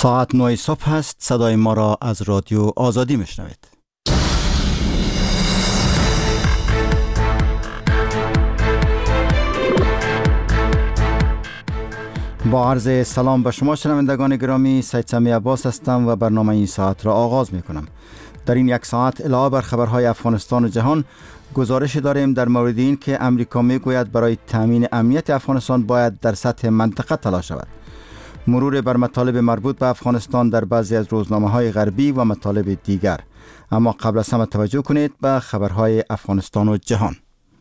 ساعت 9 صبح است. صدای ما را از رادیو آزادی میشنوید. با عرض سلام به شما شنوندگان گرامی، سید سمی عباس هستم و برنامه این ساعت را آغاز می کنم. در این یک ساعت علاوه بر خبرهای افغانستان و جهان، گزارش داریم در مورد این که امریکا می گوید برای تامین امنیت افغانستان باید در سطح منطقه تلاش شود. مرور بر مطالب مربوط به افغانستان در بعضی از روزنامه‌های غربی و مطالب دیگر. اما قبل از همه توجه کنید به خبرهای افغانستان و جهان.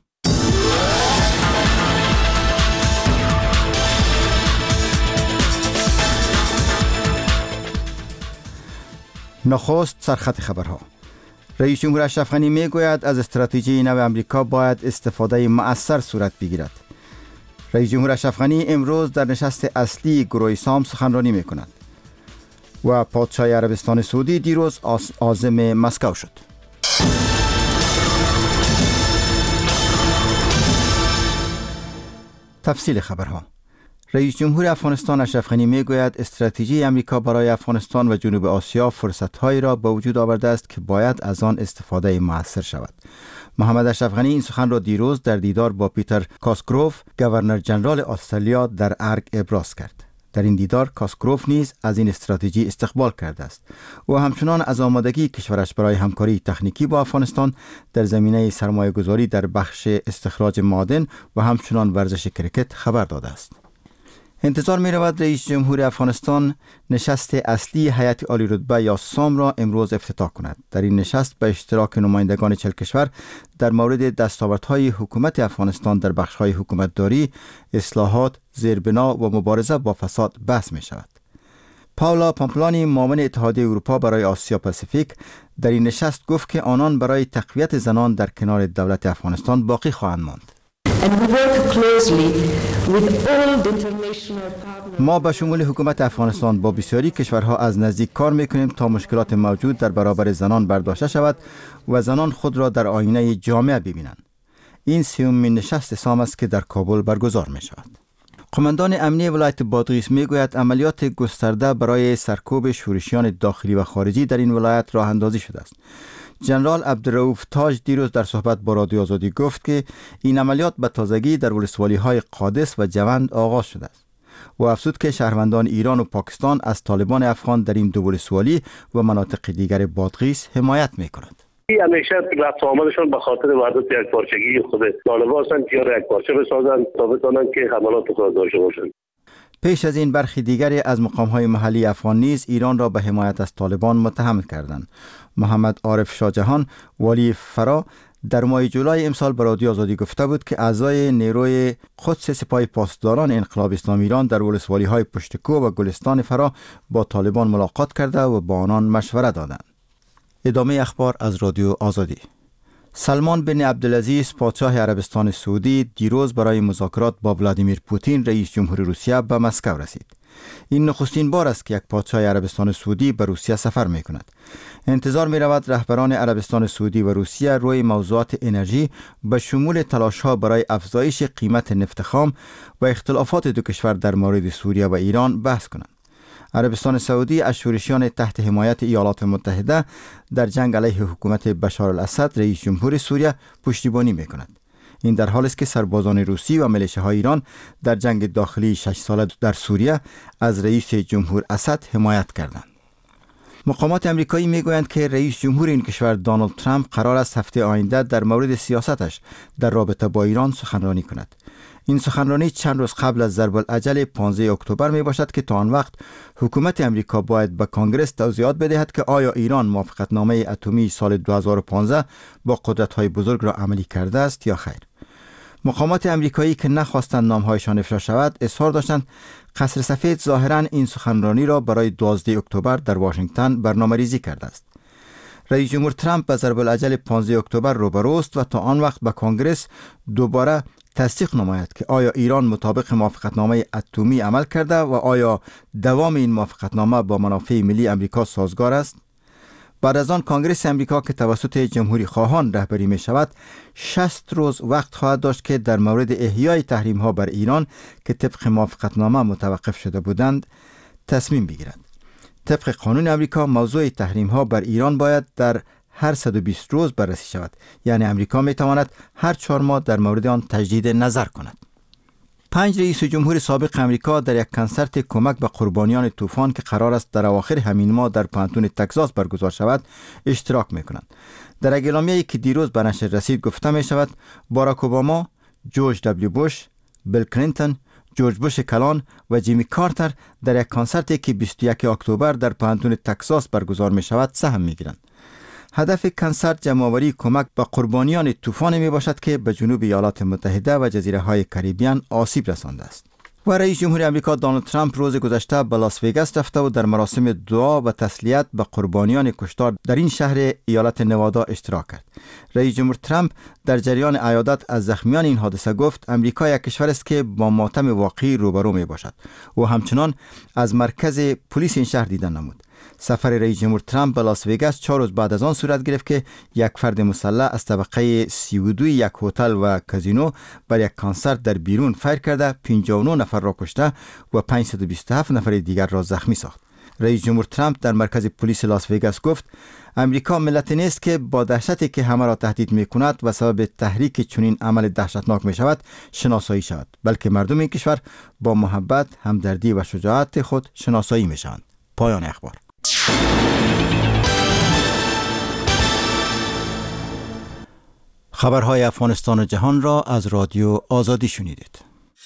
نخست سرخط خبرها. رئیس جمهور اشرف غنی می گوید از استراتژی نو امریکا باید استفاده مؤثر صورت بگیرد. رئیس جمهور اشرف غنی امروز در نشست اصلی گروه سام سخنرانی می کند و پادشاه عربستان سعودی دیروز عازم مسکو شد. تفصیل خبرها. رئیس جمهور افغانستان اشرف غنی می گوید استراتژی امریکا برای افغانستان و جنوب آسیا فرصت‌هایی را به وجود آورده است که باید از آن استفاده مؤثر شود. محمد اشرف غنی این سخن را دیروز در دیدار با پیتر کاسگروف، گورنر جنرال استرالیا در ارگ ابراز کرد. در این دیدار کاسگروف نیز از این استراتژی استقبال کرده است و همچنان از آمادگی کشورش برای همکاری تکنیکی با افغانستان در زمینه سرمایه‌گذاری در بخش استخراج معادن و همچنان ورزش کرکت خبر داده است. انتظار می رود رئیس جمهور افغانستان نشست اصلی هیئت عالی رتبه یا سام را امروز افتتاح کند. در این نشست به اشتراک نمایندگان 40 کشور در مورد دستاوردهای حکومت افغانستان در بخش‌های حکومتداری، اصلاحات، زیربنا و مبارزه با فساد بحث می شود. پاولا پامپلانی، معاون اتحادیه اروپا برای آسیا پاسیفیک، در این نشست گفت که آنان برای تقویت زنان در کنار دولت افغانستان باقی خواهند ماند. ما به شمول حکومت افغانستان با بسیاری کشورها از نزدیک کار میکنیم تا مشکلات موجود در برابر زنان برداشته شود و زنان خود را در آینه جامعه ببینند. این سومین نشست سام است که در کابل برگزار می شود. قماندان امنیه ولایت بادغیس می گوید عملیات گسترده برای سرکوب شورشیان داخلی و خارجی در این ولایت راه اندازی شده است. جنرال عبدالرؤوف تاج دیروز در صحبت با رادیو آزادی گفت که این عملیات به تازگی در ولسوالی‌های قادس و جوند آغاز شده است و افزود که شهروندان ایران و پاکستان از طالبان افغان در این دو ولسوالی و مناطق دیگر بادغیس حمایت می‌کنند. همیشه رفت آمدشون به خاطر وحدت یک پارچگی خود طالبان هستند که یک پارچه بسازند تا بتوانند که حملات خود داشته باشند. پیش از این برخی دیگری از مقام‌های محلی افغان نیز ایران را به حمایت از طالبان متهم کردند. محمد عارف شاهجهان، والی فرا، در ماه جولای امسال به رادیو آزادی گفته بود که اعضای نیروی قدس سپاه پاسداران انقلاب اسلامی ایران در ولسوالی‌های پشتکو و گلستان فرا با طالبان ملاقات کرده و با آنان مشوره دادند. ادامه اخبار از رادیو آزادی. سلمان بن عبدالعزیز پادشاه عربستان سعودی دیروز برای مذاکرات با ولادیمیر پوتین رئیس جمهور روسیه به مسکو رسید. این نخستین بار است که یک پادشاه عربستان سعودی به روسیه سفر می کند. انتظار می رود رهبران عربستان سعودی و روسیه روی موضوعات انرژی به شمول تلاش‌ها برای افزایش قیمت نفت خام و اختلافات دو کشور در مورد سوریه و ایران بحث کنند. عربستان سعودی از شورشیان تحت حمایت ایالات متحده در جنگ علیه حکومت بشار الاسد رئیس جمهور سوریه پشتیبانی می کند. این در حالی است که سربازان روسی و میلیشه‌های ایران در جنگ داخلی 6 ساله در سوریه از رئیس جمهور اسد حمایت کردند. مقامات امریکایی میگویند که رئیس جمهور این کشور دونالد ترامپ قرار است هفته آینده در مورد سیاستش در رابطه با ایران سخنرانی کند. این سخنرانی چند روز قبل از ضرب العجل 15 اکتبر می باشد که تا آن وقت حکومت امریکا باید به کانگرس توضیحات بدهد که آیا ایران موافقتنامه اتمی سال 2015 با قدرت‌های بزرگ را عملی کرده است یا خیر. مقامات امریکایی که نخواستند نام‌هایشان افشا شود اصرار داشتند قصر سفید ظاهراً این سخنرانی را برای 12 اکتبر در واشنگتن برنامه‌ریزی کرده است. رئیس جمهور ترامپ به ضرب العجل 15 اکتبر روبروست و تا آن وقت به کانگرس دوباره تصدیق نماید که آیا ایران مطابق موافقتنامه اتمی عمل کرده و آیا دوام این موافقتنامه با منافع ملی امریکا سازگار است. بعد از آن کانگرس امریکا که توسط جمهوری خواهان رهبری می شود 60 روز وقت خواهد داشت که در مورد احیای تحریم ها بر ایران که طبق موافقتنامه متوقف شده بودند تصمیم بگیرد. طبق قانون امریکا موضوع تحریم ها بر ایران باید در هر 120 روز بررسی شود. یعنی امریکا می تواند هر 4 ماه در مورد آن تجدید نظر کند. 5 رئیس جمهور سابق امریکا در یک کنسرت کمک به قربانیان طوفان که قرار است در اواخر همین ماه در پانتون تگزاس برگزار شود اشتراک می‌کنند. در اعلامیه‌ای که دیروز به نشر رسید گفته می شود باراک اوباما، جورج دبلیو بوش، بیل کلینتون، جورج بوش کلان و جیمی کارتر در یک کنسرتی که 21 اکتبر در پانتون تگزاس برگزار می شود سهم می گیرند. هدف کنسرت جمع‌آوری کمک به قربانیان طوفان می باشد که به جنوب ایالات متحده و جزیره های کریبیان آسیب رسانده است. و رئیس جمهور امریکا دونالد ترامپ روز گذشته به لاس وگاس رفته و در مراسم دعا و تسلیت به قربانیان کشتار در این شهر ایالت نوادا اشتراک کرد. رئیس جمهور ترامپ در جریان عیادت از زخمیان این حادثه گفت امریکا یک کشور است که با ماتم واقعی روبرو می باشد و همچنان از مرکز پلیس این شهر دیدن نمود. سفر رئیس جمهور ترامپ به لاس وگاس 4 روز بعد از آن صورت گرفت که یک فرد مسلح از طبقه 32 یک هتل و کازینو بر یک کنسرت در بیرون فایر کرده 59 نفر را کشته و 527 نفر دیگر را زخمی ساخت. رئیس جمهور ترامپ در مرکز پلیس لاس وگاس گفت امریکا ملتی نیست که با دهشتی که همه را تهدید می کند و سبب تحریک چنین عمل دهشتناک می شود شناسایی شود، بلکه مردم این کشور با محبت، همدردی و شجاعت خود شناسایی می شوند. پایان اخبار. خبرهای افغانستان و جهان را از رادیو آزادی شنیدید.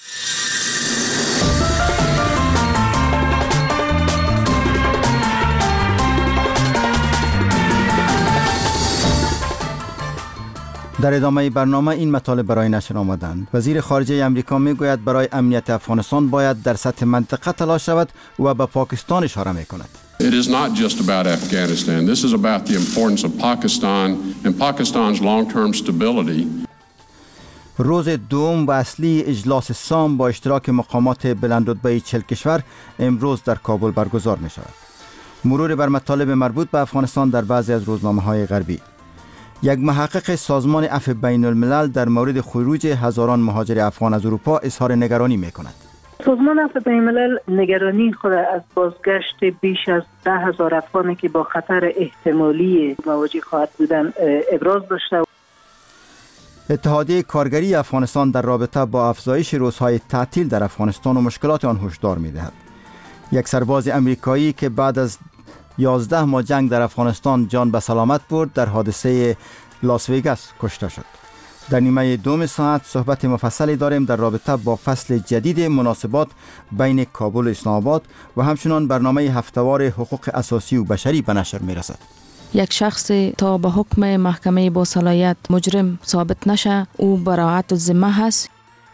در ادامه برنامه این مطالب برای نشر آمدند. وزیر خارجه امریکا میگوید برای امنیت افغانستان باید در سطح منطقه تلاش شود و به پاکستان اشاره میکند. It is not just about Afghanistan. This is about the importance of Pakistan and Pakistan's long-term stability. روز دوم و اصلی اجلاس سام با اشتراک مقامات بلندرتبه 40 کشور امروز در کابل برگزار می شود. مرور بر مطالب مربوط به افغانستان در بعضی از روزنامه‌های غربی. یک محقق سازمان عفو بین الملل در مورد خروج هزاران مهاجر افغان از اروپا اظهار نگرانی می کند. سازمان عفو بین الملل نگرانی خود از بازگشت بیش از 10,000 افغانی که با خطر احتمالی مواجه خواهد بودن ابراز داشته. اتحادیه کارگری افغانستان در رابطه با افزایش روزهای تعطیل در افغانستان و مشکلات آن هشدار می‌دهد. یک سرباز امریکایی که بعد از 11 ماه جنگ در افغانستان جان به سلامت برد در حادثه لاس وگاس کشته شد. در نیمه دوم ساعت صحبت مفصلی داریم در رابطه با فصل جدید مناسبات بین کابل و اسلام آباد و همچنان برنامه هفته‌وار حقوق اساسی و بشری به نشر می‌رسد. یک شخص تا به حکم محکمه با صلاحیت مجرم ثابت نشه او براءت الذمه هست.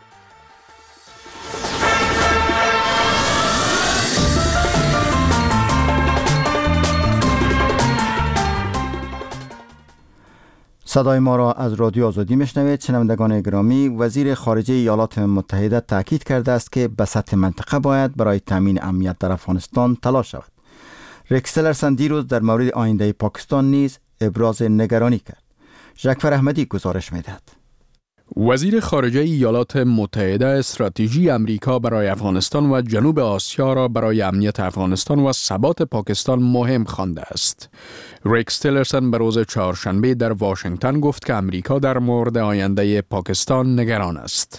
صدای ما را از رادیو آزادی میشنوید. شنوندگان گرامی، وزیر خارجه ایالات متحده تاکید کرده است که به سطح منطقه باید برای تامین امنیت در افغانستان تلاش شود. ریکس تیلرسن دیروز در مورد آینده پاکستان نیز ابراز نگرانی کرد. ژکفر احمدی گزارش می‌دهد. وزیر خارجه ایالات متحده استراتژی امریکا برای افغانستان و جنوب آسیا را برای امنیت افغانستان و ثبات پاکستان مهم خوانده است. ریکس تیلرسن به روز چهارشنبه در واشنگتن گفت که امریکا در مورد آینده پاکستان نگران است.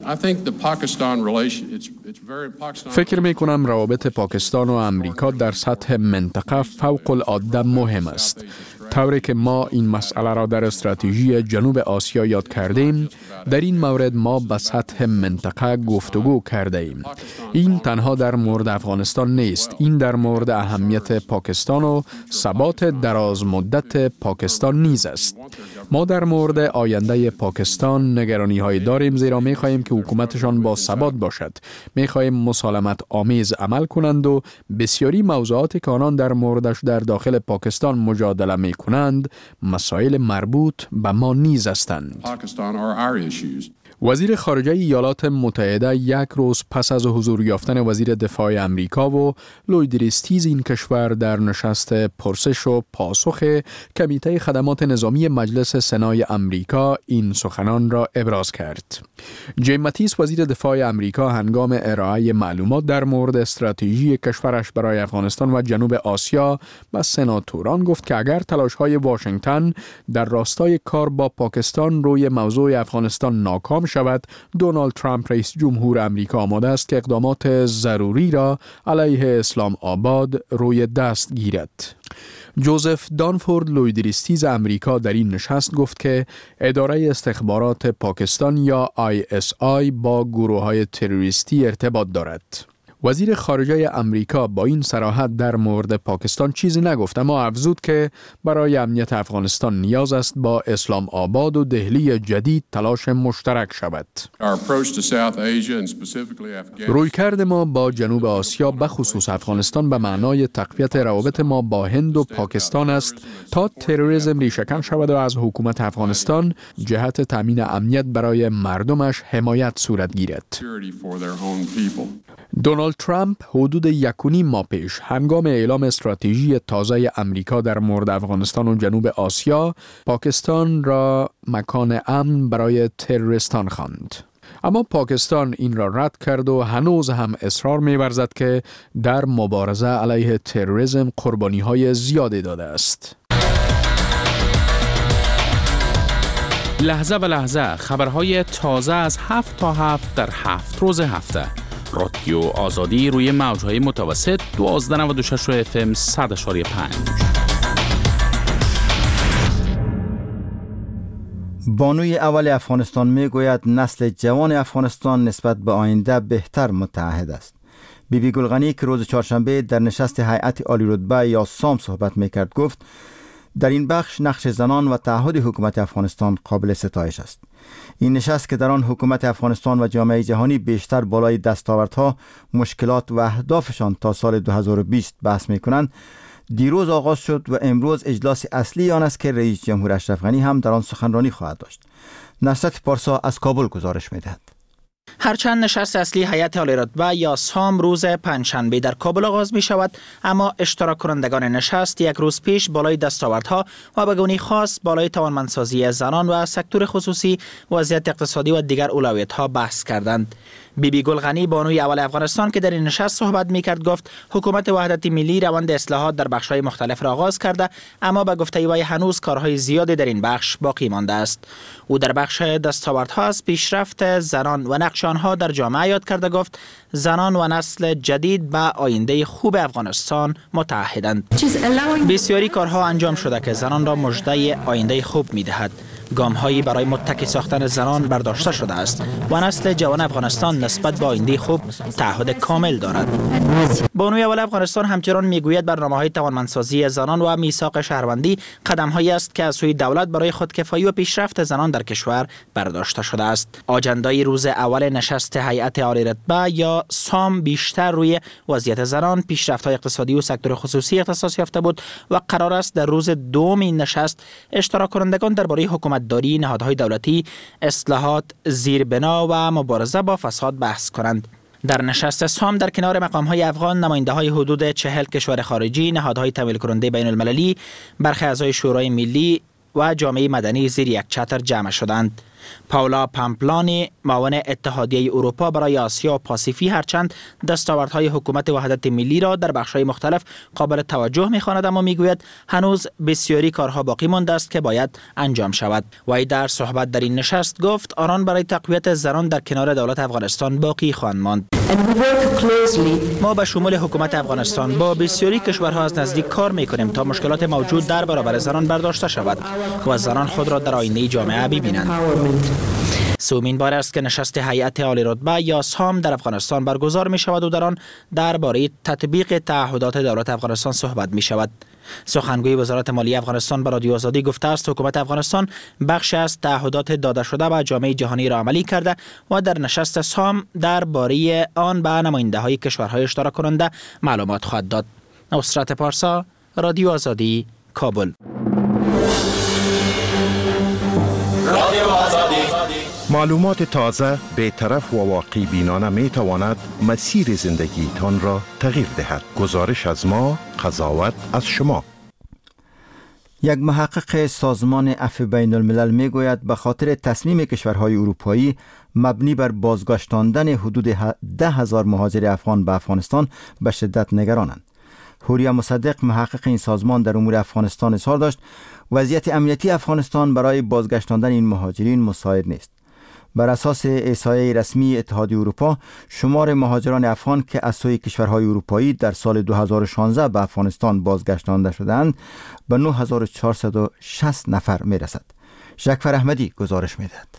فکر می کنم روابط پاکستان و امریکا در سطح منطقه فوق العاده مهم است. طوری که ما این مسئله را در استراتژی جنوب آسیا یاد کردیم، در این مورد ما به سطح منطقه گفتگو کرده ایم. این تنها در مورد افغانستان نیست، این در مورد اهمیت پاکستان و ثبات دراز مدت پاکستان نیز است. ما در مورد آینده پاکستان نگرانی های داریم، زیرا می خواهیم که حکومتشان با ثبات باشد. می خواهیم مسالمت آمیز عمل کنند و بسیاری موضوعاتی که آنان در موردش در داخل پاکستان مجادله می کنند مسائل مربوط به ما نیز هستند. وزیر خارجه ایالات متحده یک روز پس از حضور یافتن وزیر دفاع امریکا و لوید ریستیز این کشور در نشست پرسش و پاسخ کمیته خدمات نظامی مجلس سنای امریکا این سخنان را ابراز کرد. جیم ماتیس وزیر دفاع امریکا هنگام ارائه معلومات در مورد استراتژی کشورش برای افغانستان و جنوب آسیا به سناتوران گفت که اگر تلاش‌های واشنگتن در راستای کار با پاکستان روی موضوع افغانستان ناکام شود، دونالد ترامپ رئیس جمهور امریکا آماده است که اقدامات ضروری را علیه اسلام آباد روی دست گیرد. جوزف دانفورد لوید ریستیز امریکا در این نشست گفت که اداره استخبارات پاکستان یا ISI با گروه‌های تروریستی ارتباط دارد. وزیر خارجه امریکا با این صراحت در مورد پاکستان چیزی نگفت، اما افزود که برای امنیت افغانستان نیاز است با اسلام آباد و دهلی جدید تلاش مشترک شود. رویکرد ما با جنوب آسیا به خصوص افغانستان به معنای تقویت روابط ما با هند و پاکستان است تا تروریسم ریشه‌کن شود و از حکومت افغانستان جهت تامین امنیت برای مردمش حمایت صورت گیرد. دونالد ترامپ حدود 1.5 ماه پیش هنگام اعلام استراتژی تازه امریکا در مورد افغانستان و جنوب آسیا، پاکستان را مکان امن برای تروریستان خواند. اما پاکستان این را رد کرد و هنوز هم اصرار می‌ورزد که در مبارزه علیه تروریسم قربانی‌های زیادی داده است. لحظه به لحظه خبرهای تازه از 7 تا 7 در 7 روز هفته. رادیو آزادی روی موج‌های متوسط 1296 FM 100.5. بانوی اول افغانستان میگوید نسل جوان افغانستان نسبت به آینده بهتر متعهد است. بیبی گلغنی که روز چهارشنبه در نشست هیئت عالی رتبه یا سام صحبت میکرد گفت در این بخش نقش زنان و تعهد حکومت افغانستان قابل ستایش است. این نشست که در آن حکومت افغانستان و جامعه جهانی بیشتر بالای دستاوردها، مشکلات و اهدافشان تا سال 2020 بحث میکنند، دیروز آغاز شد و امروز اجلاس اصلی آن است که رئیس جمهور اشرف غنی هم در آن سخنرانی خواهد داشت. نصرت پارسا از کابل گزارش میدهد. هرچند نشست اصلی هیئت عالی رتبه یا سام روز پنجشنبه در کابل آغاز می شود، اما اشتراک کنندگان نشست یک روز پیش بالای دستاوردها و به گونه‌ای خاص بالای توانمندسازی زنان و سکتور خصوصی، وضعیت اقتصادی و دیگر اولویت‌ها بحث کردند. بیبی گلغنی بانوی اول افغانستان که در این نشست صحبت میکرد گفت حکومت وحدت ملی روند اصلاحات در بخش‌های مختلف را آغاز کرده، اما به گفته وی هنوز کارهای زیادی در این بخش باقی مانده است. او در بخش دستاوردها از پیشرفت زنان و نقش آنها در جامعه یاد کرده، گفت زنان و نسل جدید به آینده خوب افغانستان متعهدند. بسیاری کارها انجام شده که زنان را مژده آینده خوب میدهد. گام‌هایی برای متکی ساختن زنان برداشته شده است و نسل جوان افغانستان نسبت به آینده خوب تعهد کامل دارد. بانوی اول افغانستان همچنان میگوید برنامه‌های توانمندسازی زنان و میثاق شهروندی قدم‌هایی است که از سوی دولت برای خودکفایی و پیشرفت زنان در کشور برداشته شده است. آجندای روز اول نشست هیئت عالی رتبه یا سام بیشتر روی وضعیت زنان، پیشرفت‌های اقتصادی و سکتور خصوصی اختصاص یافته بود و قرار است در روز دوم این نشست اشتراک کنندگان درباره حکومتداری، نهادهای دولتی، اصلاحات، زیربنا و مبارزه با فساد بحث کنند. در نشست سام در کنار مقام‌های افغان، نماینده‌های حدود 40 کشور خارجی، نهادهای تمویل کننده بین المللی، برخی اعضای شورای ملی و جامعه مدنی زیر یک چتر جمع شدند. پاولا پامپلانی، معاون اتحادیه اروپا برای آسیا و پاسیفی، هرچند دستاوردهای حکومت وحدت ملی را در بخش‌های مختلف قابل توجه می‌خواند، اما می‌گوید هنوز بسیاری کارها باقی مانده است که باید انجام شود. وی در صحبت در این نشست گفت آنان برای تقویت زنان در کنار دولت افغانستان باقی خواهند ماند. ما به شمول حکومت افغانستان با بسیاری کشورها از نزدیک کار می‌کنیم تا مشکلات موجود در برابر زنان برداشته شود و زنان خود را در آینه جامعه ببینند. سومین بار است که نشست هیئت عالی رتبه یا سام در افغانستان برگزار می شود و در آن درباره تطبیق تعهدات دولت افغانستان صحبت می شود. سخنگوی وزارت مالیه افغانستان به رادیو آزادی گفته است حکومت افغانستان بخش از تعهدات داده شده به جامعه جهانی را عملی کرده و در نشست سام درباره آن به نماینده‌های کشورهای اشتراک کننده معلومات خواهد داد. نصرت پارسا، رادیو آزادی، کابل. معلومات تازه، بی‌طرف و واقعی بینانه می تواند مسیر زندگی تان را تغییر دهد. گزارش از ما، قضاوت از شما. یک محقق سازمان عفو بین الملل می گوید به خاطر تصمیم کشورهای اروپایی مبنی بر بازگشتاندن حدود 10,000 مهاجر افغان به افغانستان به شدت نگرانند. حوریا مصدق محقق این سازمان در امور افغانستان اظهار داشت وضعیت امنیتی افغانستان برای بازگشتاندن این مهاجرین مساعد نیست. بر اساس احصایه رسمی اتحادیه اروپا، شمار مهاجران افغان که از سوی کشورهای اروپایی در سال 2016 به افغانستان بازگشتانده شدند به 9460 نفر می رسد. جعفر احمدی گزارش می دهد.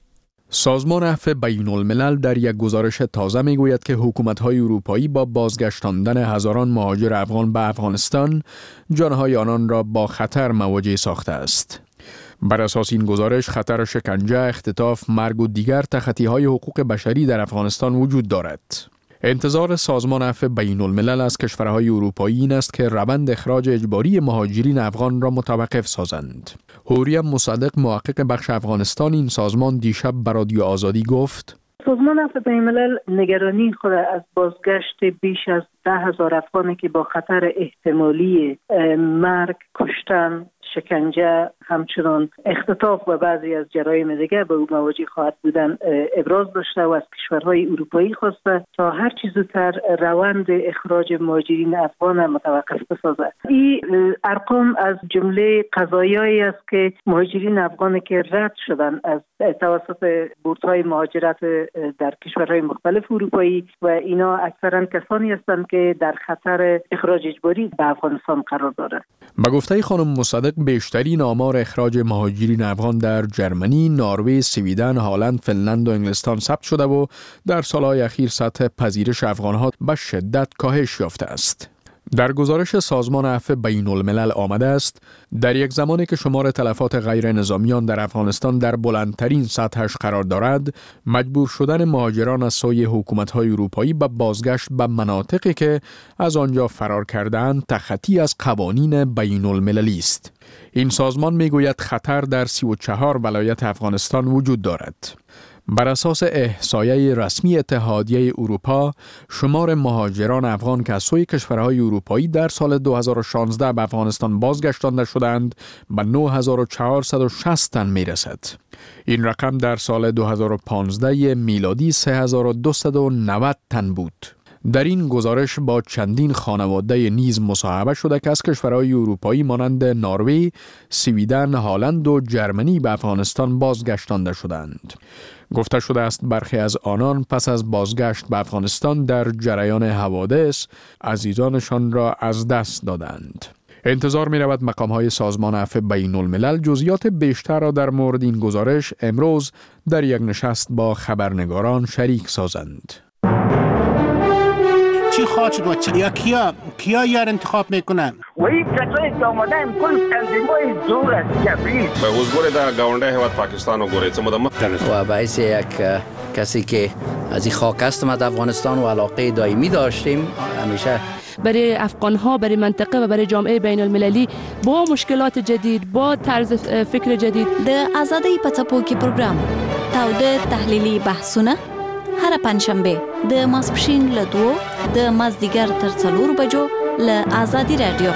سازمان عفو بین الملل در یک گزارش تازه می گوید که حکومت‌های اروپایی با بازگشتاندن هزاران مهاجر افغان به افغانستان جانهای آنان را با خطر مواجه ساخته است. بر اساس این گزارش خطر شکنجه، اختطاف، مرگ و دیگر تخطی‌های حقوق بشری در افغانستان وجود دارد. انتظار سازمان عفو بین الملل از کشورهای اروپایی این است که روند اخراج اجباری مهاجرین افغان را متوقف سازند. حوریا مصدق محقق بخش افغانستان این سازمان دیشب به رادیو آزادی گفت: سازمان عفو بین الملل نگرانی خود از بازگشت بیش از 10,000 افغانی که با خطر احتمالی مرگ، کشتن، شکنجه، همچنان اختطاف و بعضی از جرایم دیگر به او مواجه خواهد بودن ابراز داشته و از کشورهای اروپایی خواسته تا هر چیز زودتر روند اخراج مهاجرین افغان متوقف بسازد. این ارقام از جمله قضایایی است که مهاجرین افغان که رد شدن از توسط بورس‌های مهاجرت در کشورهای مختلف اروپایی و اینا اکثرا کسانی هستند که در خطر اخراج اجباری به افغانستان قرار دارند. به گفته خانم مصدق بیشترین آمار اخراج مهاجرین افغان در جرمنی، نروژ، سویدن، هلند، فنلند و انگلستان ثبت شده و در سالهای اخیر سطح پذیرش افغانها به شدت کاهش یافته است. در گزارش سازمان عفو بین الملل آمده است در یک زمانی که شمار تلفات غیر نظامیان در افغانستان در بلندترین سطحش قرار دارد، مجبور شدن مهاجران از سوی حکومت‌های اروپایی به بازگشت به مناطقی که از آنجا فرار کرده‌اند تخطی از قوانین بین المللی است. این سازمان میگوید خطر در 34 ولایت افغانستان وجود دارد. بر اساس احصایه رسمی اتحادیه اروپا، شمار مهاجران افغان که از سوی کشورهای اروپایی در سال 2016 به افغانستان بازگشتانده شدند به 9460 تن می رسد. این رقم در سال 2015 میلادی 3290 تن بود. در این گزارش با چندین خانواده نیز مصاحبه شده که از کشورهای اروپایی مانند نروژ، سویدن، هلند و جرمنی به افغانستان بازگشتانده شدند. گفته شده است برخی از آنان پس از بازگشت به افغانستان در جریان حوادث عزیزانشان را از دست دادند. انتظار می رود مقام‌های سازمان عفو بین الملل جزئیات بیشتر را در مورد این گزارش امروز در یک نشست با خبرنگاران شریک سازند. چی خواهد شد و کیا یار انتخاب میکنن؟ و این کسایی که آمدن کل تنظیم‌های زور است کبیر به وزگوری در گاونده هیواد پاکستان و گوری و باعث یک کسی که از این خاک هستم از افغانستان و علاقه دائمی داشتیم همیشه برای افغان‌ها، برای منطقه و برای جامعه بین المللی با مشکلات جدید، با طرز فکر جدید. د آزادۍ په څپو کې پروګرام تاوده تحلیلي بحثونه هر پنځشنبه د ماسپښین له 2 د مازدیګر تر 4 بجو له آزادی رادیو.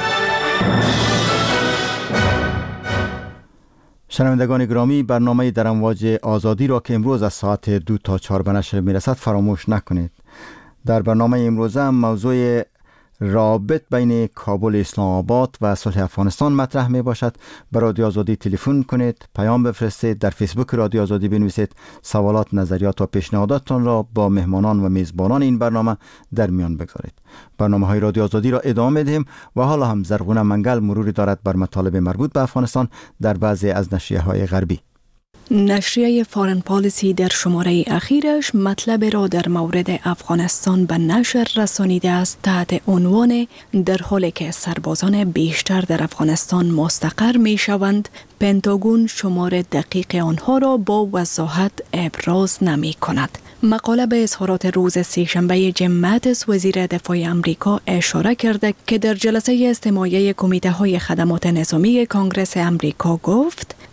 شنوندگان گرامی، برنامه در امواج آزادی را که امروز از ساعت 2 تا 4 به نشر میرسد فراموش نکنید. در برنامه امروز هم موضوع رابط بین کابل، اسلام آباد و صلح افغانستان مطرح می باشد. به رادیو آزادی تلفن کنید، پیام بفرستید، در فیسبوک رادیو آزادی بنویسید، سوالات، نظریات و پیشنهاداتتان را با مهمانان و میزبانان این برنامه در میان بگذارید. برنامه های رادیو آزادی را ادامه دهیم و حالا هم زرغونه منگل مروری دارد بر مطالب مربوط به افغانستان در بعضی از نشریه های غربی. نشریه فارن پالیسی در شماره اخیرش مطلب را در مورد افغانستان به نشر رسانیده است تحت عنوان در حالی که سربازان بیشتر در افغانستان مستقر می شوند، پنتاگون شمار دقیق آنها را با وضاحت ابراز نمی کند. مقاله به اظهارات روز سه‌شنبه جیم ماتیس وزیر دفاع امریکا اشاره کرده که در جلسه استماعیه کمیته های خدمات نظامی کانگرس امریکا گفت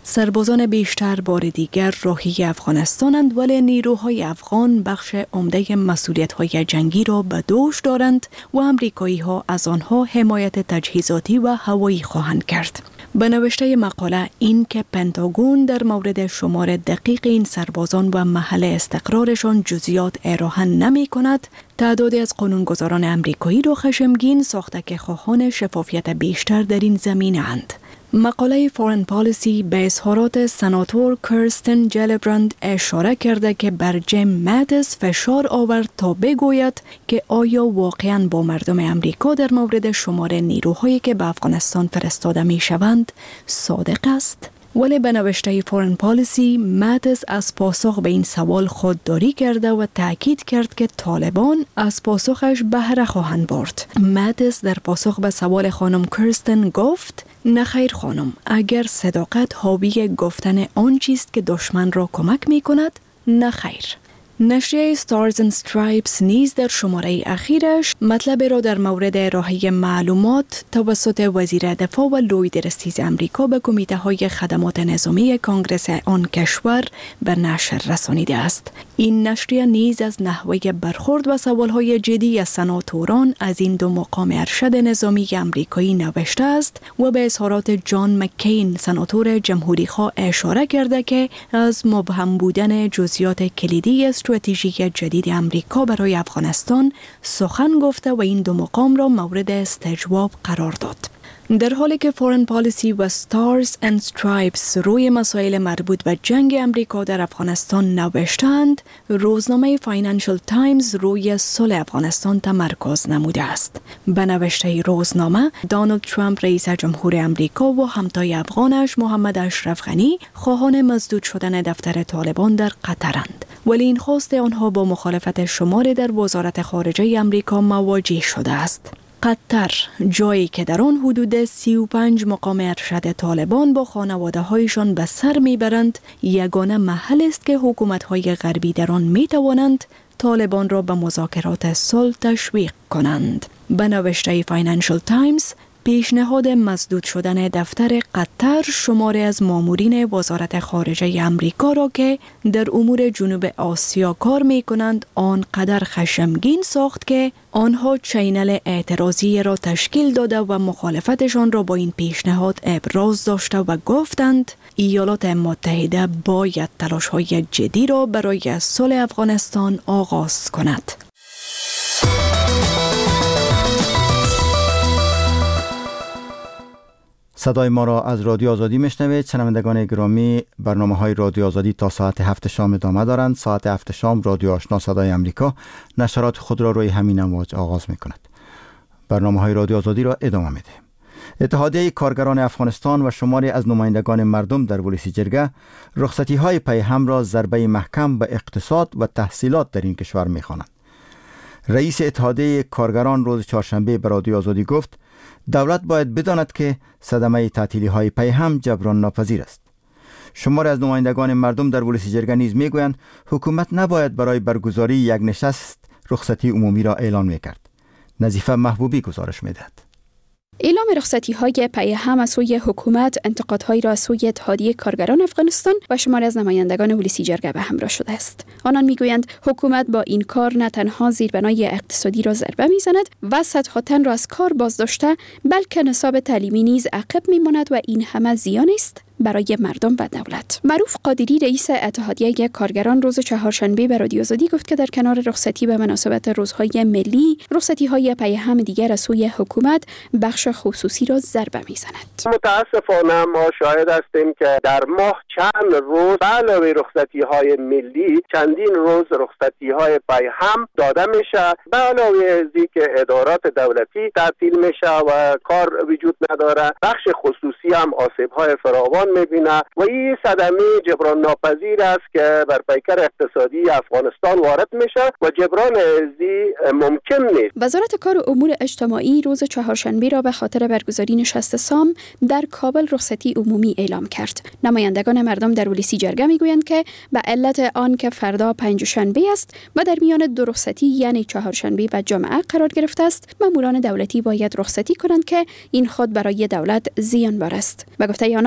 سربازان بیشتر بار دیگر راهی افغانستانند، ولی نیروهای افغان بخش عمده مسئولیت‌های جنگی را به دوش دارند و امریکایی‌ها از آنها حمایت تجهیزاتی و هوایی خواهند کرد. به نوشته مقاله این که پنتاگون در مورد شمار دقیق این سربازان و محل استقرارشان جزئیات ارائه نمی کند، تعدادی از قانونگذاران امریکایی را خشمگین ساخته که خواهان شفافیت بیشتر در این زمینه اند. مقاله فورن پالیسی به اظهارات سناتور کرستن جیلبرند اشاره کرده که بر جیم ماتیس فشار آورد تا بگوید که آیا واقعاً با مردم امریکا در مورد شمار نیروهایی که به افغانستان فرستاده می شوند صادق است؟ ولی به نوشته فورن پالیسی، ماتیس از پاسخ به این سوال خودداری کرده و تأکید کرد که طالبان از پاسخش بهره خواهند برد. ماتیس در پاسخ به سوال خانم کرستن گفت: نه خیر خانم، اگر صداقت حاوی گفتن آن چیست که دشمن را کمک می کند، نه خیر. نشریه Stars and Stripes نیز در شماره اخیرش مطلب را در مورد ارائه معلومات توسط وزیر دفاع و لوید رستیز امریکا به کمیته های خدمات نظامی کانگرس آن کشور به نشر رسانیده است. این نشریه نیز از نحوه برخورد و سوالهای جدی از سناتوران از این دو مقام ارشد نظامی امریکایی نوشته است و به اظهارات جان مکین سناتور جمهوری‌خواه اشاره کرده که از مبهم بودن جزئیات کلیدی استراتژی جدید امریکا برای افغانستان سخن گفته و این دو مقام را مورد استجواب قرار داد. در حالی که فورن پالیسی و Stars and Stripes روی مسائل مربوط به جنگ امریکا در افغانستان نوشتند، روزنامه فاینانشل تایمز روی صلح افغانستان تمرکز نموده است. به نوشته روزنامه، دونالد ترامپ رئیس جمهور امریکا و همتای افغانش محمد اشرف غنی خواهان مسدود شدن دفتر طالبان در قطرند، ولی این خواست آنها با مخالفت شماری در وزارت خارجه امریکا مواجه شده است. قطر، جایی که در آن حدود 35 مقام ارشد طالبان با خانواده هایشان به سر میبرند، یگانه محل است که حکومت های غربی در آن می توانند طالبان را به مذاکرات صلح تشویق کنند. به نوشته فاینانشل تایمز، پیشنهاد مسدود شدن دفتر قطر شماری از مامورین وزارت خارجه امریکا را که در امور جنوب آسیا کار می کنند آنقدر خشمگین ساخت که آنها چینل اعتراضی را تشکیل داده و مخالفتشان را با این پیشنهاد ابراز داشته و گفتند ایالات متحده باید تلاش‌های جدی را برای صلح افغانستان آغاز کند. صدای ما را از رادیو آزادی میشنوید. شنوندگان گرامی، برنامه‌های رادیو آزادی تا ساعت 7 شام ادامه دارند. ساعت 7 شام رادیو آشنا صدای امریکا نشرات خود را روی همین امواج آغاز می‌کند. برنامه‌های رادیو آزادی را ادامه می‌دهیم. اتحادیه کارگران افغانستان و شماری از نمایندگان مردم در ولسی جرگه رخصتی‌های پیهم را ضربه محکم به اقتصاد و تحصیلات در این کشور می‌خوانند. رئیس اتحادیه کارگران روز چهارشنبه به رادیو آزادی گفت دولت باید بداند که صدمه تعطیلی‌های پیهم جبران ناپذیر است. شماری از نمایندگان مردم در ولسی جرگه نیز میگویند حکومت نباید برای برگزاری یک نشست رخصتی عمومی را اعلان میکرد. نظیفه محبوبی گزارش میدهد. اعلام رخصتی‌های پیهم از سوی حکومت انتقادهایی را از سوی اتحادیه کارگران افغانستان و شماری از نمایندگان ولسی جرگه به همراه شده است. آنان میگویند حکومت با این کار نه تنها زیربنای اقتصادی را ضربه میزند و صدها تن را از کار بازداشته، بلکه نصاب تعلیمی نیز عقب میماند و این همه زیان است برای مردم و دولت. معروف قادری رئیس اتحادیه کارگران روز چهارشنبه به رادیو آزادی گفت که در کنار رخصتی به مناسبت روزهای ملی، رخصتی‌های پیهم دیگر از سوی حکومت بخش خصوصی را ضربه می‌زند. متاسفانه ما شاهد هستیم که در ماه چند روز علاوه رخصتی‌های ملی چندین روز رخصتی‌های پیهم داده میشه، به علاوه از اینکه ادارات دولتی تعطیل میشه و کار وجود نداره، بخش خصوصی هم آسیب‌های فراوان می‌بینه و این صدمه جبران ناپذیر است که بر پیکر اقتصادی افغانستان وارد میشه و جبران ازی ممکن نیست. وزارت کار و امور اجتماعی روز چهارشنبه را به خاطر برگزاری نشست سام در کابل رخصتی عمومی اعلام کرد. نمایندگان مردم در ولسی جرگه میگویند که به علت آن که فردا پنجشنبه است و در میان دو رخصتی یعنی چهارشنبه و جمعه قرار گرفته است، ماموران دولتی باید رخصتی کنند که این خود برای دولت زیانبار است. به گفته آنان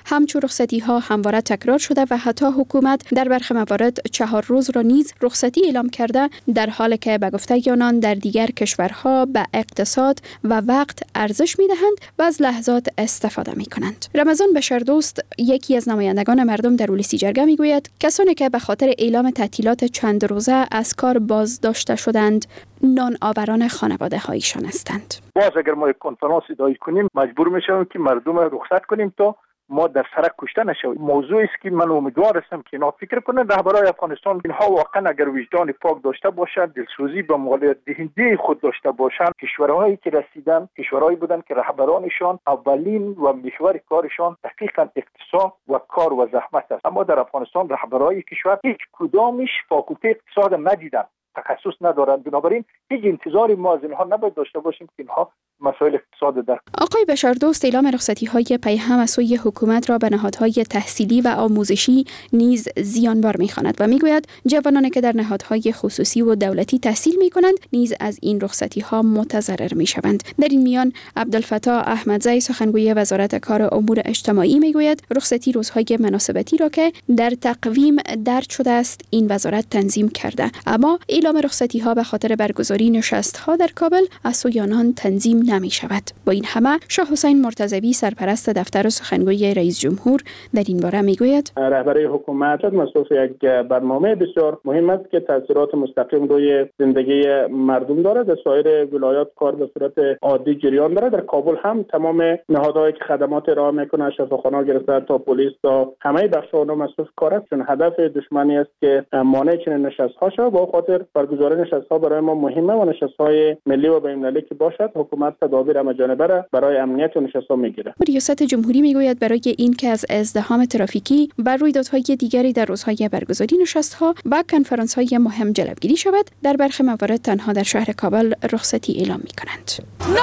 همچون رخصتی ها همواره تکرار شده و حتی حکومت در برخی موارد 4 روز را نیز رخصتی اعلام کرده، در حالی که به گفته آنان در دیگر کشورها به اقتصاد و وقت ارزش می‌دهند و از لحظات استفاده می‌کنند. رمضان بشردوست، یکی از نمایندگان مردم در ولسی جرگه می‌گوید کسانی که به خاطر اعلام تعطیلات چند روزه از کار بازداشته شدند نان آوران خانواده هایشان هستند. باز اگر ما یک کنفرانس ادعای کنیم مجبور میشویم که مردم رخصت کنیم تا ما در سرک کشته نشویم. موضوعی است که من امیدوار هستم که اینا فکر کنن. رهبرای افغانستان اینها واقعا اگر وجدان پاک داشته باشند، دلسوزی به مالیات دهنده خود داشته باشند، کشورهایی که رسیدن کشورهایی بودند که رهبرانشان اولین و محور کارشان دقیقاً اقتصاد و کار و زحمت است. اما در افغانستان رهبرای کشور هیچ کدامش فاکولته اقتصاد ندیدند، تخصص ندارند. بنابراین هیچ انتظاری ما از اینها نباید داشته باشیم که اینها مسائل اقتصاد در. آقای بشردوست اعلام رخصتی‌های پیهم از سوی حکومت را به نهادهای تحصیلی و آموزشی نیز زیانبار می‌خواند و می‌گوید جوانانی که در نهادهای خصوصی و دولتی تحصیل می‌کنند نیز از این رخصتی‌ها متضرر می‌شوند. در این میان عبدالفتاح احمدزی سخنگوی وزارت کار امور اجتماعی می‌گوید رخصتی روزهای مناسبتی را که در تقویم درج شده است این وزارت تنظیم کرده، اما اعلام رخصتی‌ها به خاطر برگزاری نشست‌ها در کابل از سوی آنان تنظیم نمی شود. با این همه شاه حسین مرتضوی سرپرست دفتر سخنگوی رئیس جمهور در این باره می گوید رهبری حکومت مصروف یک برنامه بسیار مهم است که تاثیرات مستقیم روی زندگی مردم دارد. در سایر ولایات کار به صورت عادی جریان دارد. در کابل هم تمام نهادهایی که خدمات ارائه میکنند، شفاخانه گرفته تا پلیس تا همه بخش‌ها مصروف کار است، چون هدف دشمنی است که مانع چنین نشست‌ها شود. با خاطر برگزاری نشست‌ها برای ما مهمه و نشست‌های ملی و بین‌المللی که باشد حکومت تدابیر همه‌جانبه برای امنیت و نشست‌ها میگیرد. ریاست جمهوری میگوید برای این که از ازدحام ترافیکی و رویدادهای دیگری در روزهای برگزاری نشست‌ها و کنفرانس‌های مهم جلوگیری شود، در برخی موارد تنها در شهر کابل رخصتی اعلام می‌کنند. 9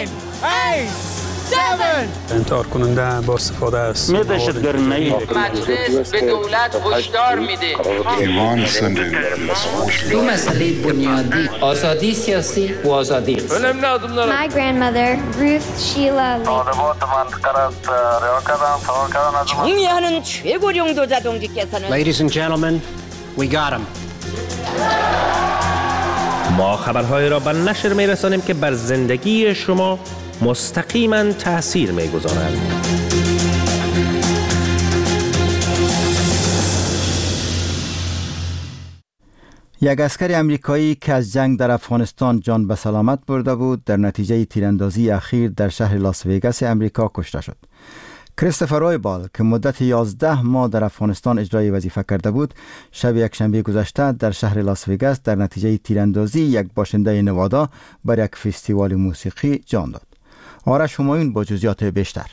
8 7 انتحار کننده با استفاده از مجلس به دولت هشدار میده. دو مسئله بنیادی، آزادی سیاسی و آزادی اقتصادی. My grandmother Ruth Sheila 총리하는 최고령 도자동지께서는 Ladies and gentlemen, we got him. ما خبرهای را به نشر می‌رسانیم که بر زندگی شما مستقیما تأثیر می‌گذارند. یک عسکر امریکایی که از جنگ در افغانستان جان به سلامت برده بود در نتیجه تیراندازی اخیر در شهر لاس ویگاس امریکا کشته شد. کریستوفر رایبل که مدت 11 ماه در افغانستان اجرای وظیفه کرده بود، شب یکشنبه گذشته در شهر لاس ویگاس در نتیجه تیراندازی یک باشنده نوادا بر یک فستیوال موسیقی جان داد. آرش همایون با جزئیات بیشتر.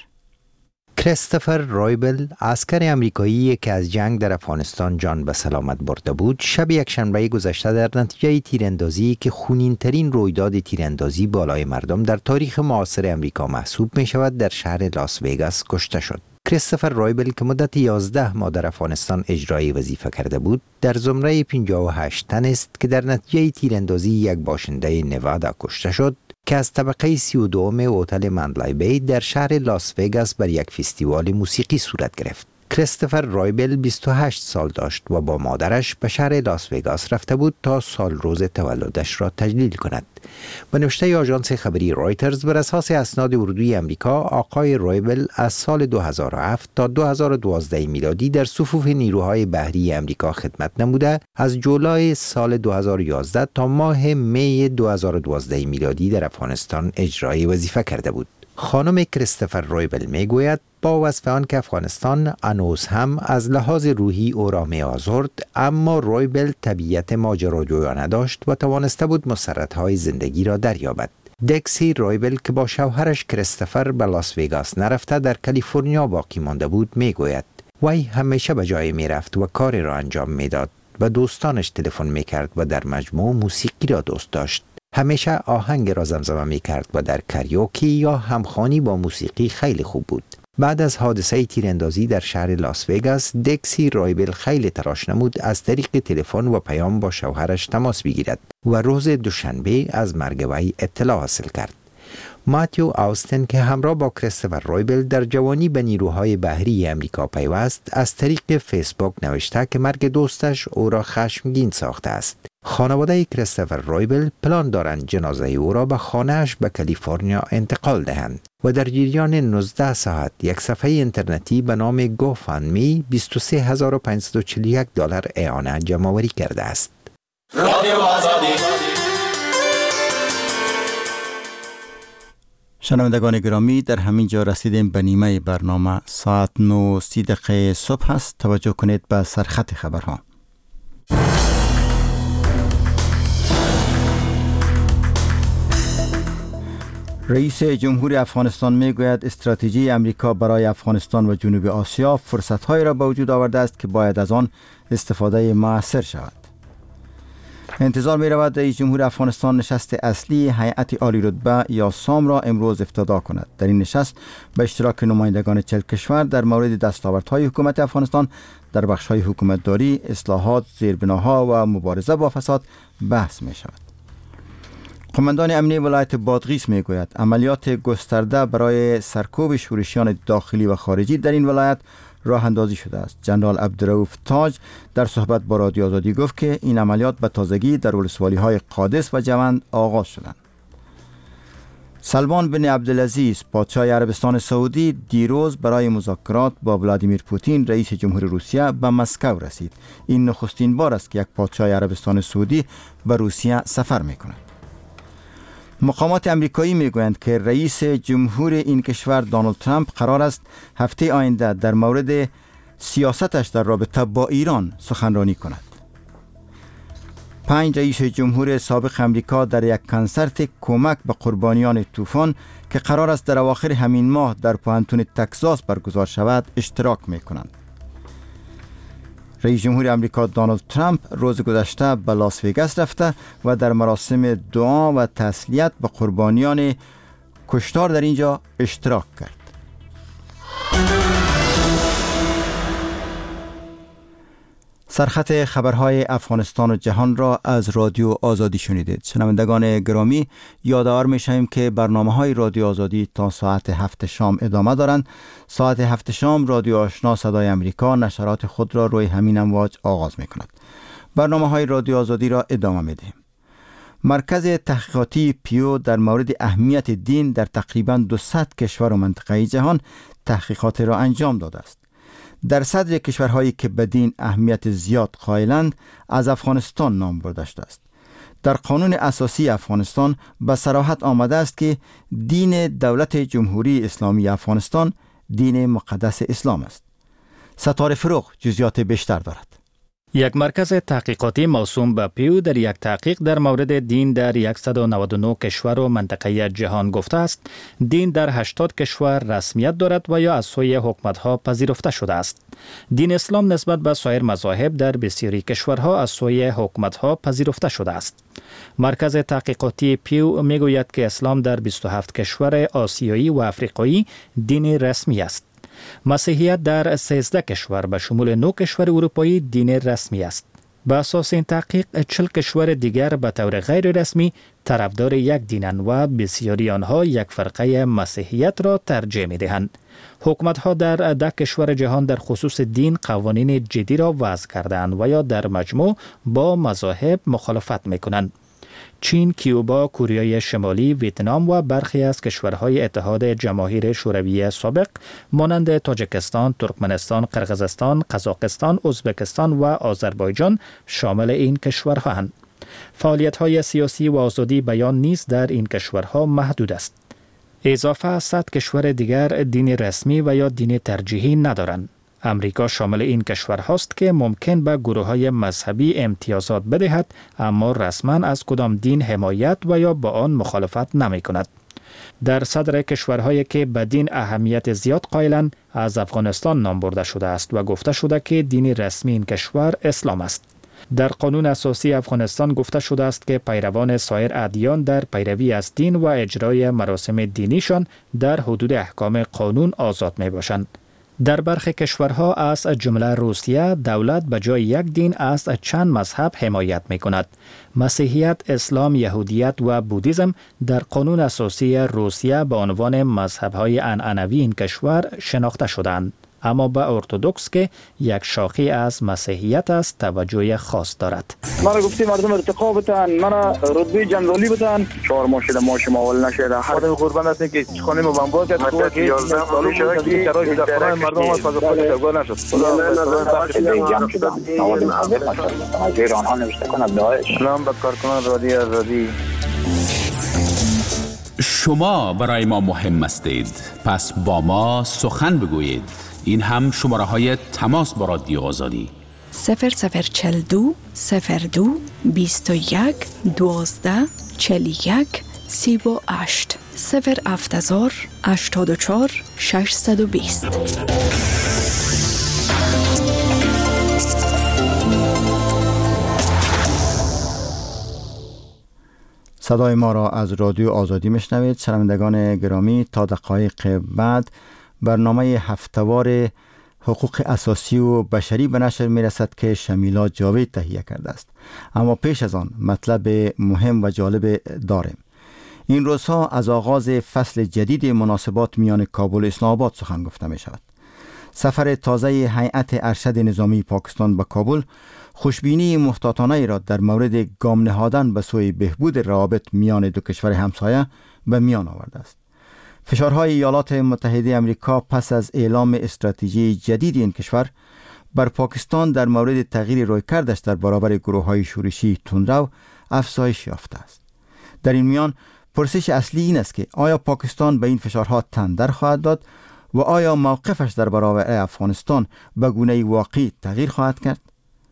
کریستوفر رایبل، عسکر آمریکایی که از جنگ در افغانستان جان به سلامت برده بود، شب یکشنبه گذشته در نتیجه تیراندازی که خونین‌ترین رویداد تیراندازی بالای مردم در تاریخ معاصر آمریکا محسوب می شود در شهر لاس ویگاس کشته شد. کریستوفر رایبل که مدت 11 ماه در افغانستان اجرای وظیفه کرده بود، در زمره 58 تن است که در نتیجه تیراندازی یک باشنده نوادا کشته شد که از طبقه 32 هتل مندلای بی در شهر لاس ویگاس بر یک فستیوال موسیقی صورت گرفت. کریستوفر رایبل 28 سال داشت و با مادرش به شهر لاس ویگاس رفته بود تا سال روز تولدش را تجلیل کند. به نوشته آژانس خبری رایترز، بر اساس اسناد اردوی امریکا، آقای رایبل از سال 2007 تا 2012 میلادی در صفوف نیروهای بحری امریکا خدمت نموده، از جولای سال 2011 تا ماه می 2012 میلادی در افغانستان اجرای وظیفه کرده بود. خانم کریستوفر رایبل میگوید با وصف آن که افغانستان هنوز هم از لحاظ روحی او را می آزرد، اما رایبل طبیعت ماجراجویانه داشت و توانسته بود مسرت‌های زندگی را دریابد. دکسی رایبل که با شوهرش کریستوفر به لاس ویگاس نرفته در کالیفرنیا باقی مانده بود میگوید وی همیشه به جای می رفت و کاری را انجام میداد و دوستانش تلفن می کرد و در مجموع موسیقی را دوست داشت. همیشه آهنگ را زمزمه می کرد و در کاریوکی یا همخوانی با موسیقی خیلی خوب بود. بعد از حادثه تیراندازی در شهر لاس ویگاس، دکسی رایبل خیلی تلاش نمود از طریق تلفن و پیام با شوهرش تماس بگیرد و روز دوشنبه از مرگ وی اطلاع حاصل کرد. ماتیو آستن که همراه با کریستوفر رویبل در جوانی به نیروهای بحری امریکا پیوست، از طریق فیسبوک نوشته که مرگ دوستش او را خشمگین ساخته است. خانواده کریستوفر رویبل پلان دارند جنازه او را به خانه‌اش به کالیفرنیا انتقال دهند و در جریان 19 ساعت یک صفحه اینترنتی به نام گوفاندمی $23,541 اعانه جمع‌آوری کرده است. رادیو آزادی. شنوندگان گرامی، در همین جا رسیدیم به نیمه برنامه. ساعت 9:30 صبح است. توجه کنید به سرخط خبرها. رئیس جمهور افغانستان میگوید استراتژی امریکا برای افغانستان و جنوب آسیا فرصت‌هایی را به وجود آورده است که باید از آن استفاده مؤثر شود. انتظار می رود رئیس جمهور افغانستان نشست اصلی هیئت عالی رتبه یا سام را امروز افتتاح کند. در این نشست به اشتراک نمایندگان 40 کشور در مورد دستاوردهای حکومت افغانستان در بخش‌های حکومتداری، اصلاحات، زیربناها و مبارزه با فساد بحث می شود. قماندان امنی ولایت بادغیس می گوید عملیات گسترده برای سرکوب شورشیان داخلی و خارجی در این ولایت راه اندازی شده است. جنرال عبدالرؤوف تاج در صحبت با رادیو آزادی گفت که این عملیات به تازگی در ولسوالی‌های قادس و جوند آغاز شدند. سلمان بن عبدالعزیز پادشاه عربستان سعودی دیروز برای مذاکرات با ولادیمیر پوتین رئیس جمهور روسیه به مسکو رسید. این نخستین بار است که یک پادشاه عربستان سعودی به روسیه سفر می‌کند. مقامات امریکایی میگویند که رئیس جمهور این کشور دونالد ترامپ قرار است هفته آینده در مورد سیاستش در رابطه با ایران سخنرانی کند. 5 رئیس جمهور سابق امریکا در یک کنسرت کمک به قربانیان طوفان که قرار است در اواخر همین ماه در پوهنتون تگزاس برگزار شود اشتراک میکنند. رئیس جمهور امریکا دونالد ترامپ روز گذشته به لاس وگاس رفته و در مراسم دعا و تسلیت به قربانیان کشتار در اینجا اشتراک کرد. سرخط خبرهای افغانستان و جهان را از رادیو آزادی شنیدید. شنوندگان گرامی، یادآور می‌شویم که برنامه‌های رادیو آزادی تا ساعت 7 شام ادامه دارند. ساعت 7 شام رادیو آشنا صدای امریکا نشرات خود را روی همین امواج آغاز می‌کند. برنامه‌های رادیو آزادی را ادامه می‌دهیم. مرکز تحقیقاتی پیو در مورد اهمیت دین در تقریباً 200 کشور و منطقه جهان تحقیقات را انجام داده است. در صدر کشورهایی که به دین اهمیت زیاد قائلند از افغانستان نام برده شده است. در قانون اساسی افغانستان به صراحت آمده است که دین دولت جمهوری اسلامی افغانستان دین مقدس اسلام است. ستاره فروغ جزئیات بیشتر دارد. یک مرکز تحقیقاتی موسوم به پیو در یک تحقیق در مورد دین در 199 کشور و منطقه جهان گفته است دین در 80 کشور رسمیت دارد و یا از سوی حکومت‌ها پذیرفته شده است. دین اسلام نسبت به سایر مذاهب در بسیاری کشورها از سوی حکومت‌ها پذیرفته شده است. مرکز تحقیقاتی پیو میگوید که اسلام در 27 کشور آسیایی و افریقایی دین رسمی است. مسیحیت در 13 کشور به شمول 9 کشور اروپایی دین رسمی است. به اساس این تحقیق 40 کشور دیگر به طور غیر رسمی طرفدار یک دینند و بسیاری آنها یک فرقه مسیحیت را ترجیح می‌دهند. حکومت‌ها در 10 کشور جهان در خصوص دین قوانین جدی را وضع کرده‌اند و یا در مجموع با مذاهب مخالفت می‌کنند. چین، کیوبا، کره شمالی، ویتنام و برخی از کشورهای اتحاد جماهیر شوروی سابق مانند تاجیکستان، ترکمنستان، قرقیزستان، قزاقستان، ازبکستان و آذربایجان شامل این کشورهاند. فعالیت‌های سیاسی و آزادی بیان نیز در این کشورها محدود است. اضافه از 100 کشور دیگر دین رسمی و یا دین ترجیحی ندارند. امریکا شامل این کشورهاست که ممکن به گروه‌های مذهبی امتیازات بدهد اما رسما از کدام دین حمایت و یا با آن مخالفت نمی‌کند. در صدر کشورهایی که به دین اهمیت زیاد قائلند از افغانستان نام برده شده است و گفته شده که دین رسمی این کشور اسلام است. در قانون اساسی افغانستان گفته شده است که پیروان سایر ادیان در پیروی از دین و اجرای مراسم دینیشان در حدود احکام قانون آزاد می باشند. در برخی کشورها از جمله روسیه دولت به جای یک دین از چند مذهب حمایت می کند. مسیحیت، اسلام، یهودیت و بودیسم در قانون اساسی روسیه به عنوان مذهب‌های عنعنوی این کشور شناخته شدند. اما به ارتدوکس که یک شاخه از مسیحیت است توجه خاص دارد. مرا گفتی مردم ارتقا بتن، مرا رتبه جنرالی بتن، 4 ماه شده ماش ماول نشده. هر قربان است که خانه ما بمبار کرد تو که 11 سال شده که کرای دفتر مردم از خود تجربه نشد. ایران ها نوشته کند داعش. سلام به کارکنان رادیو آزادی. شما برای ما مهم هستید، پس با ما سخن بگویید. این هم شماره های تماس با رادیو آزادی 0042 02 21 12 41 38 070 84 620. صدای ما را از رادیو آزادی میشنوید. شنوندگان گرامی، تا دقایق بعد برنامه هفتهوار حقوق اساسی و بشری به نشر میرسد که شمیلا جاوید تهیه کرده است. اما پیش از آن مطلب مهم و جالب داریم. این روزها از آغاز فصل جدید مناسبات میان کابل و اسلام آباد سخن گفته می شود. سفر تازه هیئت ارشد نظامی پاکستان به کابل خوشبینی محتاطانه را در مورد گام نهادن به سوی بهبود روابط میان دو کشور همسایه به میان آورده است. فشارهای ایالات متحده آمریکا پس از اعلام استراتژی جدید این کشور بر پاکستان در مورد تغییر رویکردش در برابر گروه‌های شورشی تندرو افزایش یافته است. در این میان پرسش اصلی این است که آیا پاکستان به این فشارها تن در خواهد داد و آیا موقفش در برابر افغانستان به گونه‌ای واقعی تغییر خواهد کرد؟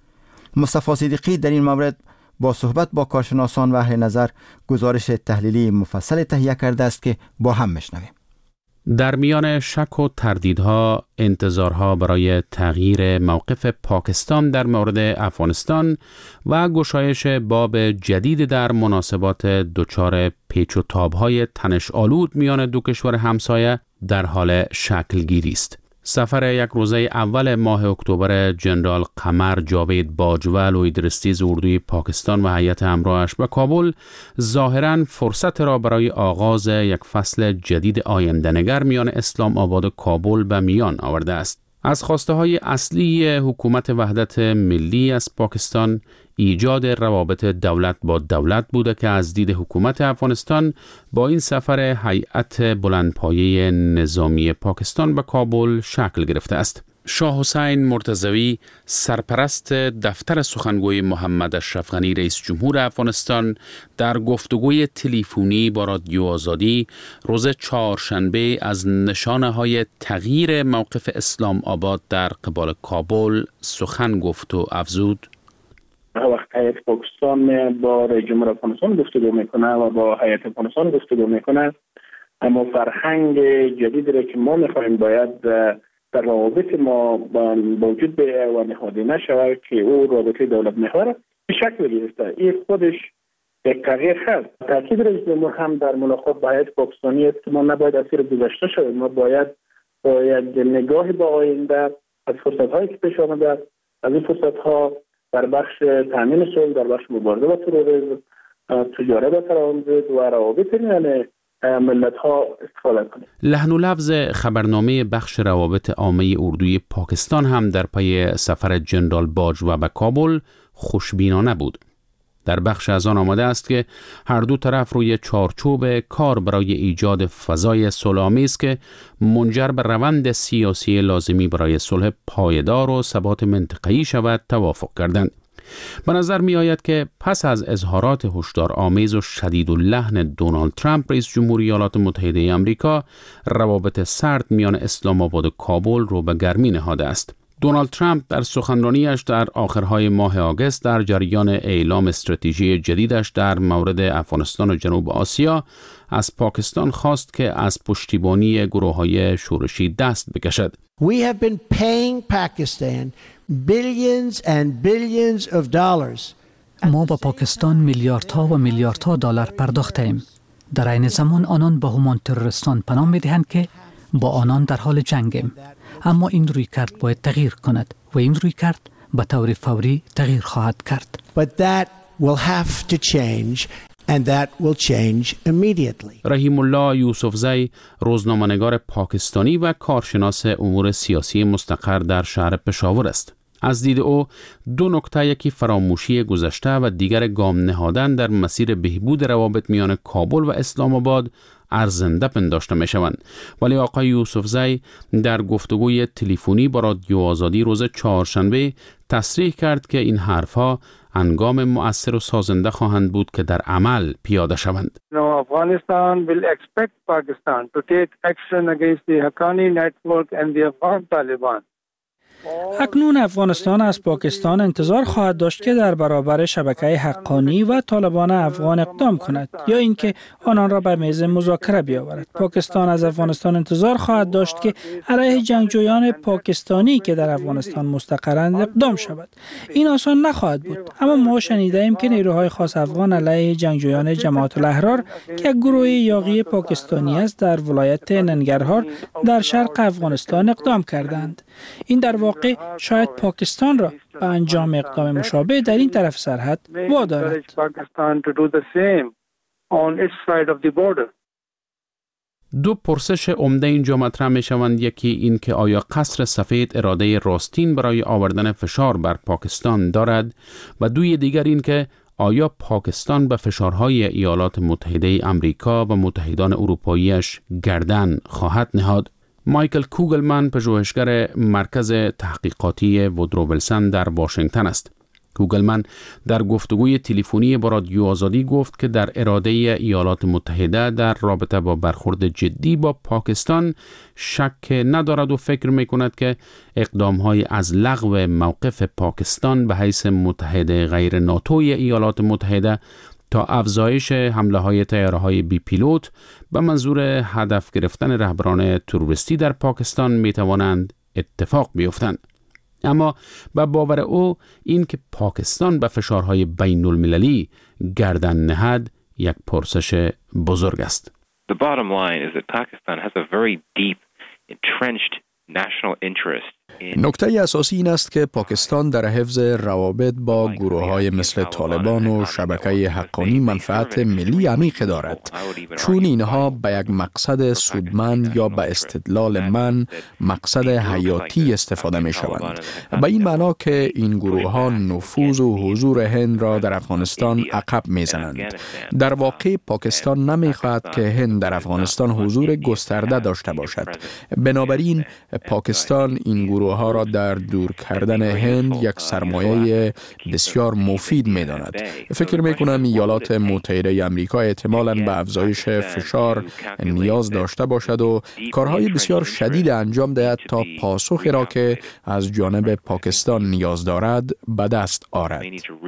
مصطفی صدیقی در این مورد با صحبت با کارشناسان و اهل نظر گزارش تحلیلی مفصل تهیه کرده است که با هم میشنویم. در میان شک و تردیدها، انتظارها برای تغییر موقف پاکستان در مورد افغانستان و گشایش باب جدید در مناسبات دچار پیچ و تاب‌های تنش‌آلود میان دو کشور همسایه در حال شکل گیری است. سفر یک روزه اول ماه اکتبر جنرال قمر جاوید باجول و ایدرستیز اردوی پاکستان و هیئت همراهش به کابل ظاهراً فرصت را برای آغاز یک فصل جدید آینده‌نگر میان اسلام آباد و کابل به میان آورده است. از خواسته های اصلی حکومت وحدت ملی از پاکستان ایجاد روابط دولت با دولت بوده که از دید حکومت افغانستان با این سفر هیئت بلندپایه نظامی پاکستان به کابل شکل گرفته است. شاه حسین مرتضوی سرپرست دفتر سخنگوی محمد اشرف غنی رئیس جمهور افغانستان در گفتگوی تلفنی با رادیو آزادی روز چهارشنبه از نشانه‌های تغییر موقف اسلام آباد در قبال کابل سخن گفت و افزود: وقت هیئت پاکستان با رئیس جمهور افغانستان گفتگو میکنه و با هیئت افغانستان گفتگو میکنه، اما فرهنگ جدیدی را که ما میخوایم باید در روابط ما موجود به و نهاده نشود که او رابطه دولت محور به شکل گرفته. این خودش یک تغییر هست. تاکید رئیس جمهور هم در ملاقات با هیئت پاکستانی است که ما نباید اسیر گذشته شویم. ما باید با یک نگاه به آینده از فرصت‌هایی که پیش آمده از این فرصت‌ها در بخش تامین صلح، در بخش مبارزه با تروریسم، تجارت با ترانزیت و روابط میان ملت‌ها استفاده کنیم. لحن و لفظ خبرنامه بخش روابط عامه اردوی پاکستان هم در پی سفر جنرال باجوا به کابل خوشبینانه بود. در بخش از آن آمده است که هر دو طرف روی چارچوب کار برای ایجاد فضای صلح‌آمیز که منجر به روند سیاسی لازمی برای صلح پایدار و ثبات منطقه‌ای شود توافق کردند. به نظر می آید که پس از اظهارات هشدارآمیز و شدید اللحن دونالد ترامپ رئیس جمهور ایالات متحده آمریکا، روابط سرد میان اسلام آباد و کابل رو به گرمی نهاده است. دونالد ترامپ در سخنرانیش در آخرهای ماه آگوست در جریان اعلام استراتژی جدیدش در مورد افغانستان و جنوب آسیا از پاکستان خواست که از پشتیبانی گروه‌های شورشی دست بکشد. We have been paying Pakistan billions and billions of dollars. ما با پاکستان میلیاردها و میلیاردها دلار پرداخته ایم. در عین زمان آنان به همان تروریستان پناه می‌دهند که با آنان در حال جنگیم. اما این رویکرد باید تغییر کند و این رویکرد به طور فوری تغییر خواهد کرد. But that will have to change. And that will change immediately. رحیم الله یوسفزی، روزنامه‌نگار پاکستانی و کارشناس امور سیاسی مستقر در شهر پشاور است. از دید او دو نکته، یکی فراموشی گذشته و دیگر گام نهادن در مسیر بهبود روابط میان کابل و اسلام آباد ارزنده پنداشته می شوند. ولی آقای یوسفزی در گفتگوی تلفنی با رادیو آزادی روز چهارشنبه تصریح کرد که این حرفها انگام مؤثر و سازنده خواهند بود که در عمل پیاده شوند. Afghanistan will expect Pakistan to take action against the Haqqani network and the Afghan Taliban. اکنون افغانستان از پاکستان انتظار خواهد داشت که در برابر شبکه حقانی و طالبان افغان اقدام کند یا اینکه آنان را به میز مذاکره بیاورد. پاکستان از افغانستان انتظار خواهد داشت که علیه جنگجویان پاکستانی که در افغانستان مستقرند اقدام شود. این آسان نخواهد بود، اما ما شنیده ایم که نیروهای خاص افغان علیه جنگجویان جماعت الاحرار که گروه یاغی پاکستانی است در ولایت ننگرهار در شرق افغانستان اقدام کردند. این در واقع شاید پاکستان را به انجام اقدام مشابه در این طرف سرحد وادارد. دو پرسش عمده اینجا مطرح می شوند. یکی این که آیا قصر سفید اراده راستین برای آوردن فشار بر پاکستان دارد و دوی دیگر این که آیا پاکستان به فشارهای ایالات متحده امریکا و متحدان اروپاییش گردن خواهد نهاد. مایکل کوگلمن، پژوهشگر مرکز تحقیقاتی وودرو ویلسون در واشنگتن است. کوگلمن در گفتگوی تلفنی با رادیو آزادی گفت که در اراده ایالات متحده در رابطه با برخورد جدی با پاکستان شک ندارد و فکر می‌کند که اقدام‌های از لغو موقف پاکستان به حیث متحد غیر ناتوی ایالات متحده تا افزایش حمله‌های طیاره‌های بی پیلوت به منظور هدف گرفتن رهبران تروریستی در پاکستان می‌توانند اتفاق بیفتند. اما به باور او این که پاکستان به فشارهای بین المللی گردن نهد یک پرسش بزرگ است. The bottom line is that Pakistan has a very deep entrenched national interest. نکته اساسی این است که پاکستان در حفظ روابط با گروه‌های مثل طالبان و شبکه حقانی منفعت ملی عمیق دارد، چون اینها به یک مقصد سودمند یا به استدلال من مقصد حیاتی استفاده می شوند. به این معنا که این گروه‌ها نفوذ و حضور هند را در افغانستان عقب می زنند. در واقع پاکستان نمی خواهد که هند در افغانستان حضور گسترده داشته باشد. بنابراین پاکستان این گروه ها را در دور کردن هند یک سرمایه بسیار مفید می داند. فکر می کنم ایالات متحده آمریکا احتمالاً به افزایش فشار نیاز داشته باشد و کارهای بسیار شدید انجام دهد تا پاسخی را که از جانب پاکستان نیاز دارد به دست آورد.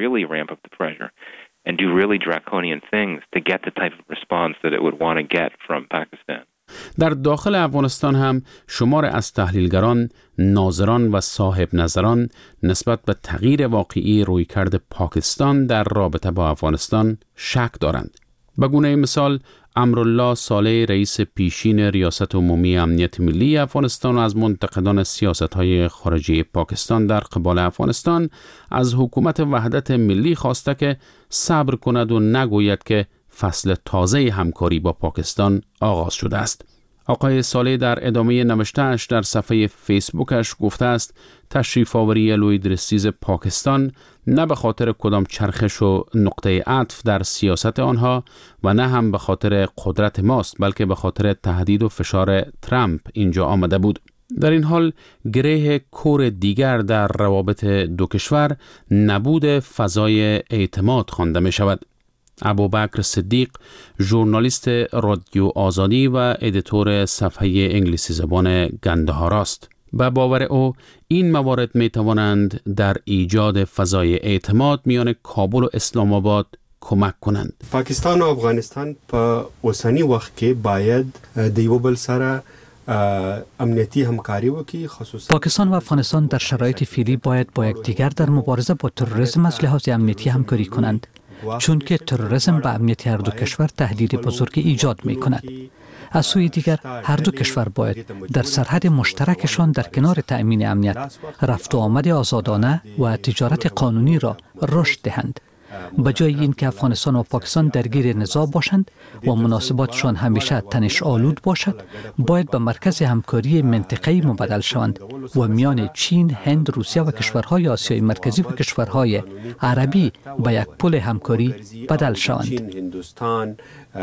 در داخل افغانستان هم شمار از تحلیلگران، ناظران و صاحب نظران نسبت به تغییر واقعی رویکرد پاکستان در رابطه با افغانستان شک دارند. به گونه مثال امرالله صالح، رئیس پیشین ریاست عمومی امنیت ملی افغانستان، از منتقدان سیاست‌های خارجی پاکستان در قبال افغانستان از حکومت وحدت ملی خواسته که صبر کند و نگوید که فصل تازه همکاری با پاکستان آغاز شده است. آقای صالح در ادامه نوشته‌اش در صفحه فیسبوکش گفته است تشریف آوری لوید رسیز پاکستان نه به خاطر کدام چرخش و نقطه عطف در سیاست آنها و نه هم به خاطر قدرت ماست، بلکه به خاطر تهدید و فشار ترامپ اینجا آمده بود. در این حال گره کور دیگر در روابط دو کشور نبود فضای اعتماد خوانده می شود. ابوبکر صدیق، ژورنالیست رادیو آزادی و ادیتور صفحه انگلیسی زبان گندهار است. به باور او این موارد می توانند در ایجاد فضای اعتماد میان کابل و اسلام آباد کمک کنند. پاکستان و افغانستان په اوسنی وخت کې باید د یو بل سره امنیتی همکاری وکړي. خصوصا پاکستان و افغانستان در شرایط فعلی باید با یکدیگر در مبارزه با تروریسم از لحاظ امنیتی همکاری کنند، چون که تروریسم به امنیت هر دو کشور تهدید بزرگی ایجاد می کند. از سوی دیگر هر دو کشور باید در سرحد مشترکشان در کنار تأمین امنیت، رفت و آمد آزادانه و تجارت قانونی را رشد دهند. به جای اینکه افغانستان و پاکستان درگیر نزاع باشند و مناسباتشان همیشه تنش آلود باشد، باید به مرکز همکاری منطقه‌ای مبدل شوند و میان چین، هند، روسیه و کشورهای آسیای مرکزی و کشورهای عربی به یک پل همکاری بدل شوند. چین، هندوستان،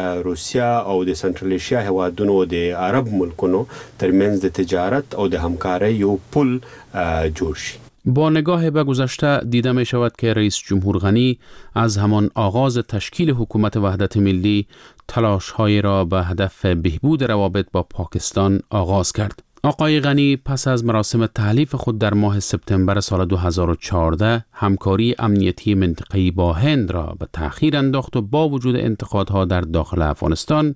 روسیه او د سنټرل ایشیا هیوادونو د عرب ملکونو ترمنځ د تجارت او د همکاری یو پل جوړ شي. با نگاه به گذشته دیده می شود که رئیس جمهور غنی از همان آغاز تشکیل حکومت وحدت ملی تلاش‌های را به هدف بهبود روابط با پاکستان آغاز کرد. آقای غنی پس از مراسم تحلیف خود در ماه سپتامبر سال 2014 همکاری امنیتی منطقه‌ای با هند را به تأخیر انداخت و با وجود انتقادها در داخل افغانستان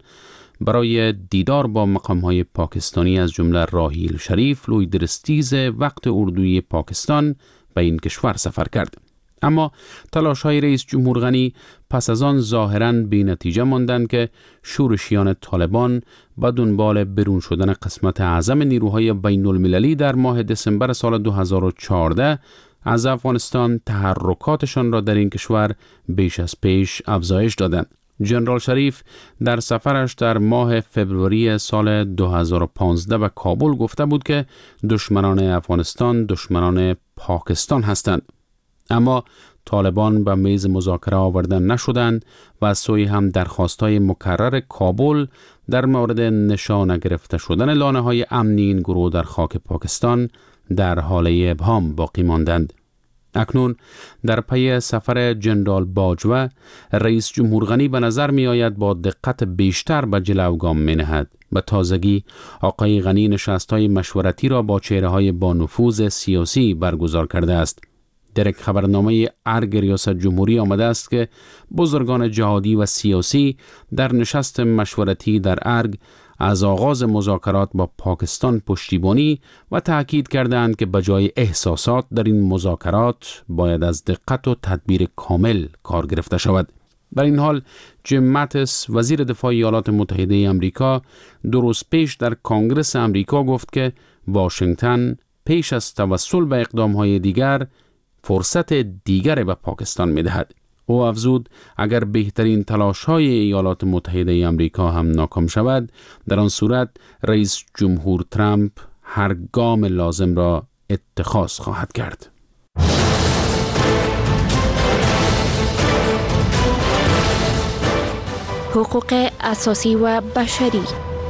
برای دیدار با مقام‌های پاکستانی از جمله راحیل شریف لوی درستیز وقت اردوی پاکستان به این کشور سفر کرد. اما تلاش‌های رئیس جمهور غنی پس از آن ظاهراً بی نتیجه ماندند که شورشیان طالبان به دنبال برون شدن قسمت اعظم نیروهای بین المللی در ماه دسامبر سال 2014 از افغانستان تحرکاتشان را در این کشور بیش از پیش افزایش دادند. جنرال شریف در سفرش در ماه فوریه سال 2015 به کابل گفته بود که دشمنان افغانستان دشمنان پاکستان هستند. اما طالبان به میز مذاکره آورده نشدند و از سوی هم درخواست‌های مکرر کابل در مورد نشانه گرفته شدن لانه‌های امنی این گروه در خاک پاکستان در حال ابهام باقی ماندند. اکنون در پی سفر جنرال باجوه رئیس جمهور غنی به نظر می آید با دقت بیشتر به جلو گام می نهد. به تازگی آقای غنی نشست‌های مشورتی را با چهره‌های با نفوذ سیاسی برگزار کرده است. در یک خبرنامه ارگ ریاست جمهوری آمده است که بزرگان جهادی و سیاسی در نشست مشورتی در ارگ از آغاز مذاکرات با پاکستان پشتیبانی و تأکید کردند که بجای احساسات در این مذاکرات باید از دقت و تدبیر کامل کار گرفته شود. در این حال جیم ماتیس وزیر دفاع ایالات متحده آمریکا 2 روز پیش در کنگره آمریکا گفت که واشنگتن پیش از توسل به اقدام‌های دیگر فرصت دیگر به پاکستان می‌دهد. او افزود اگر بهترین تلاش‌های ایالات متحده آمریکا هم ناکام شود، در آن صورت رئیس جمهور ترامپ هر گام لازم را اتخاذ خواهد کرد. حقوق اساسی و بشری.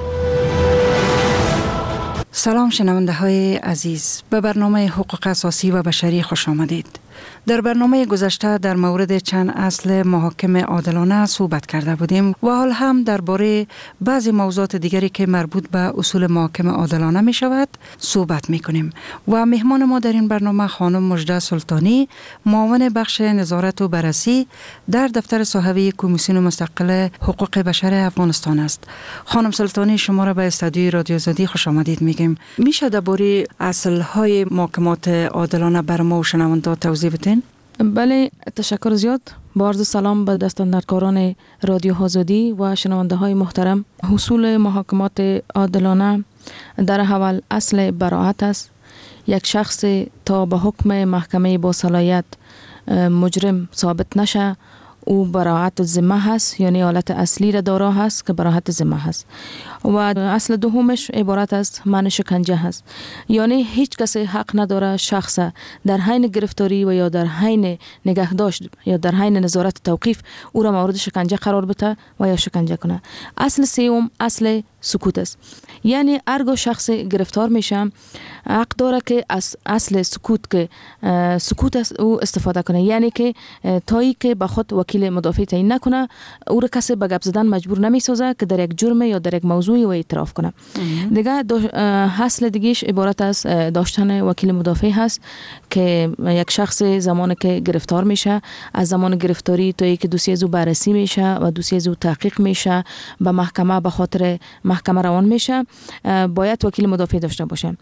سلام شنونده های عزیز، به برنامه حقوق اساسی و بشری خوش آمدید. در برنامه گذشته در مورد چند اصل محاکم عادلانه صحبت کرده بودیم و حال هم درباره بعضی موضوعات دیگری که مربوط به اصول محاکم عادلانه می شود صحبت می کنیم و مهمان ما در این برنامه خانم مژده سلطانی، معاون بخش نظارت و بررسی در دفتر صاحبه کمیسیون مستقل حقوق بشر افغانستان است. خانم سلطانی، شما را به استودیوی رادیو آزادی خوش آمدید میگیم. میشه درباره اصل های محاکمات عادلانه بر ما و شنونده توضیح بدین؟ بله، تشکر زیاد. با عرض سلام به دستاندرکاران رادیو آزادی و شنونده های محترم. حصول محاکمات عادلانه در اول اصل براءت است. یک شخص تا به حکم محکمه با صلاحیت مجرم ثابت نشه، او براءت ذمه هست، یعنی حالت اصلی را دارا هست که براءت ذمه هست. و اصل دومش عبارت است منع شکنجه هست، یعنی هیچ کسی حق نداره شخص در حین گرفتاری و یا در حین نگهداشت یا در حین نظارت توقیف او را مورد شکنجه قرار بده و یا شکنجه کنه. اصل سوم اصل سکوت است، یعنی هرگاه شخص گرفتار میشه حق داره که از اصل سکوت که سکوت است او استفاده کنه، یعنی که تایی که به خود وکیل مدافع تعیین نکنه او را کسی به گپ زدن مجبور نمیسازه که در یک جرم یا در یک موضوعی و اعتراف کنه. دیگه اصل دیگهش عبارت از داشتن وکیل مدافع هست که یک شخص زمانی که گرفتار میشه از زمان گرفتاری تا اینکه دوسیه زو بررسی میشه و دوسیه زو تحقیق میشه به محکمه به خاطر محکمه روان میشه باید وکیل مدافع داشته باشه.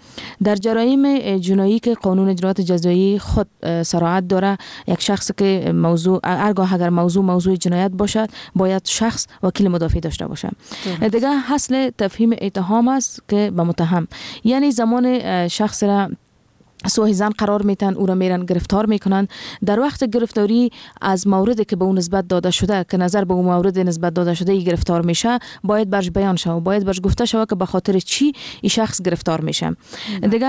در جرایم جنایی که قانون اجرات جزایی خود صراحت داره، یک شخص که هرگاه اگر موضوع جنایت باشد باید شخص وکیل مدافع داشته باشه. دیگه حاصل تفهیم اتهام است که به متهم، یعنی زمان شخص را سوء ظن قرار میتن، او را میرن گرفتار میکنن. در وقت گرفتاری از موردی که به اون نسبت داده شده که نظر به اون مورد نسبت داده شده ای گرفتار میشه، باید برش بیان شود، باید برش گفته شود که به خاطر چی این شخص گرفتار میشه. دیگه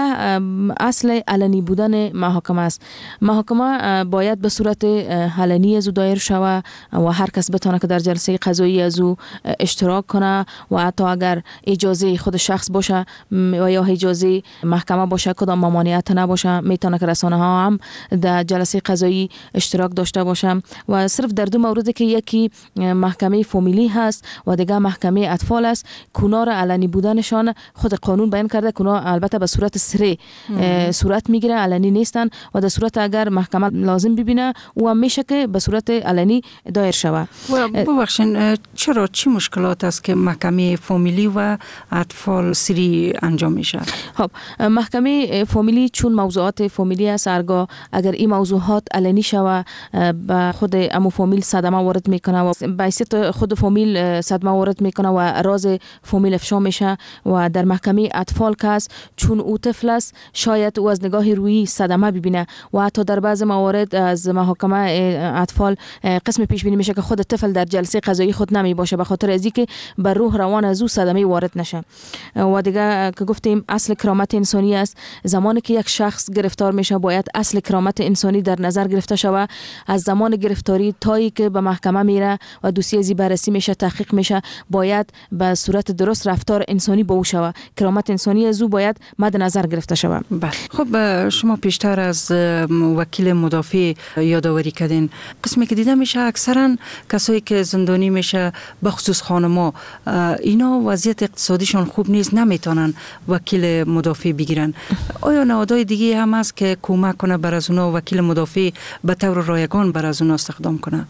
اصل علنی بودن محاکمه است. محاکمه باید به صورت علنی از او دایر شود و هر کس بتونه که در جلسه قضایی از او اشتراک کنه و حتی اگر اجازه خود شخص باشه و یا اجازه محکمه باشه کدام ممانعت نباشه، میتونه که رسانه ها هم در جلسه قضایی اشتراک داشته باشه. و صرف در دو مورد که یکی محکمه فامیلی هست و دیگه محکمه اطفال است، کنار علنی بودنشان خود قانون بیان کرده کنار البته به صورت سری صورت میگیره، علنی نیستن و در صورت اگر محکمه لازم ببینه او هم میشه که به صورت علنی دایر شود. ببخشید چرا چی مشکلات است که محکمه فامیلی و اطفال سری انجام میشه؟ خب محکمه فامیلی چون موضوعات فامیلی است، اگر این موضوعات علنی شوه به خود امو فامیل صدمه وارد میکنه و به حیثیت خود فامیل صدمه وارد میکنه و راز فامیل افشا میشه. و در محکمه اطفال که است، چون او طفل است شاید او از نگاه رویی صدمه ببینه و حتی در بعض موارد از محاکمه اطفال قسم پیش بینی میشه که خود طفل در جلسه قضایی خود نمی باشه به خاطر از اینکه بر روح روان از او صدمه وارد نشه. و دیگه که گفتیم اصل کرامت انسانی است. زمانی که یک شخص گرفتار میشه باید اصل کرامت انسانی در نظر گرفته شود. از زمان گرفتاری تایی که به محکمه میره و دوسیه ازی بررسی میشه، تحقیق میشه، باید به صورت درست رفتار انسانی با او شود. کرامت انسانی از او باید مد نظر گرفته شود. خب شما پیشتر از وکیل مدافع یادآوری کردین، قسمی که دیده میشه اکثرا کسایی که زندانی میشه به خصوص خانما، اینا وضعیت اقتصادیشون خوب نیست، نمیتونن وکیل مدافع بگیرن. آیا نهادهای دیگه هم هست که کمک کنه بر از اونا وکیل مدافع به طور رایگان بر از اونا استخدام کنه؟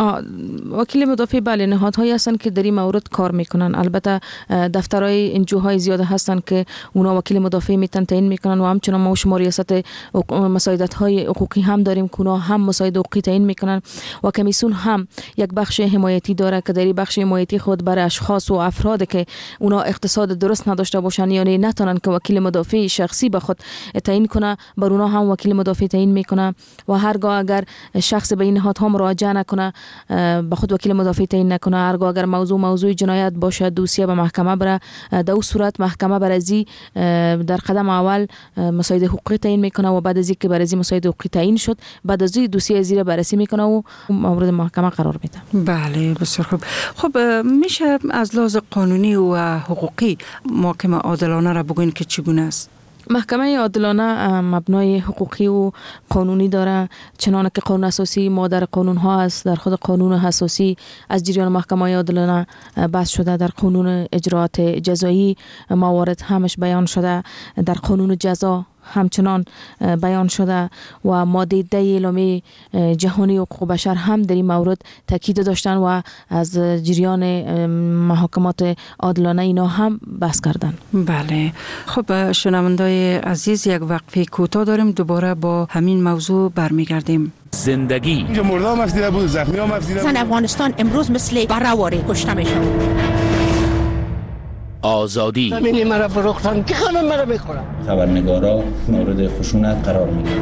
وکیل مدافع بله، نهادهایی هستن که در این مورد کار میکنن. البته دفترهای انجوهای زیاده هستن که اونا وکیل مدافع میتن تعیین میکنن و همچنان ما شما ریاست مساعدت های حقوقی هم داریم که اونا هم مساعد حقوقی تعیین میکنن و کمیسیون هم یک بخش حمایتی داره که در این بخش حمایتی خود برای اشخاص و افراد که اونا اقتصاد درست نداشته باشن یعنی نتونن که وکیل مدافع شخصی به خود تعیین کنه، بر اونا هم وکیل مدافع تعیین میکنه. و هرگاه اگر شخص به این نهادها مراجعه نکنه، به خود وکیل مدافع تعیین نکنه، هرگاه اگر موضوع جنایت باشه دوسیه به محکمه بره، در اون صورت محکمه برازی در قدم اول مساعد حقوقی تعیین میکنه و بعد از اینکه برازی مساعد حقوقی تعیین شد بعد از این دوسیه زیر بررسی میکنه و مورد محکمه قرار میده. بله بسیار خوب. خب میشه از لحاظ قانونی و حقوقی محاکمه عادلانه را بگوین که چگونه است؟ محکمه عادلانه مبنای حقوقی و قانونی داره، چنانه که قانون اساسی مادر قانون ها است. در خود قانون اساسی از جریان محکمه عادلانه بحث شده، در قانون اجرات جزایی موارد همش بیان شده، در قانون جزا همچنان بیان شده و ماده 10 اعلامیه جهانی حقوق بشر هم در این مورد تاکید داشتن و از جریان محاکمات عادلانه اینا هم بحث کردن. بله. خب شنوندای عزیز یک وقفه کوتاه داریم، دوباره با همین موضوع برمیگردیم. زندگی اینجا مرده هم افزیده بود، زخمی هم افزیده بود. زن افغانستان امروز مثل برهواره کشته میشه. آزادی زمینی مرا فروختن که خانم مرا بخورن. خبرنگارا مورد خشونت قرار میگیرن.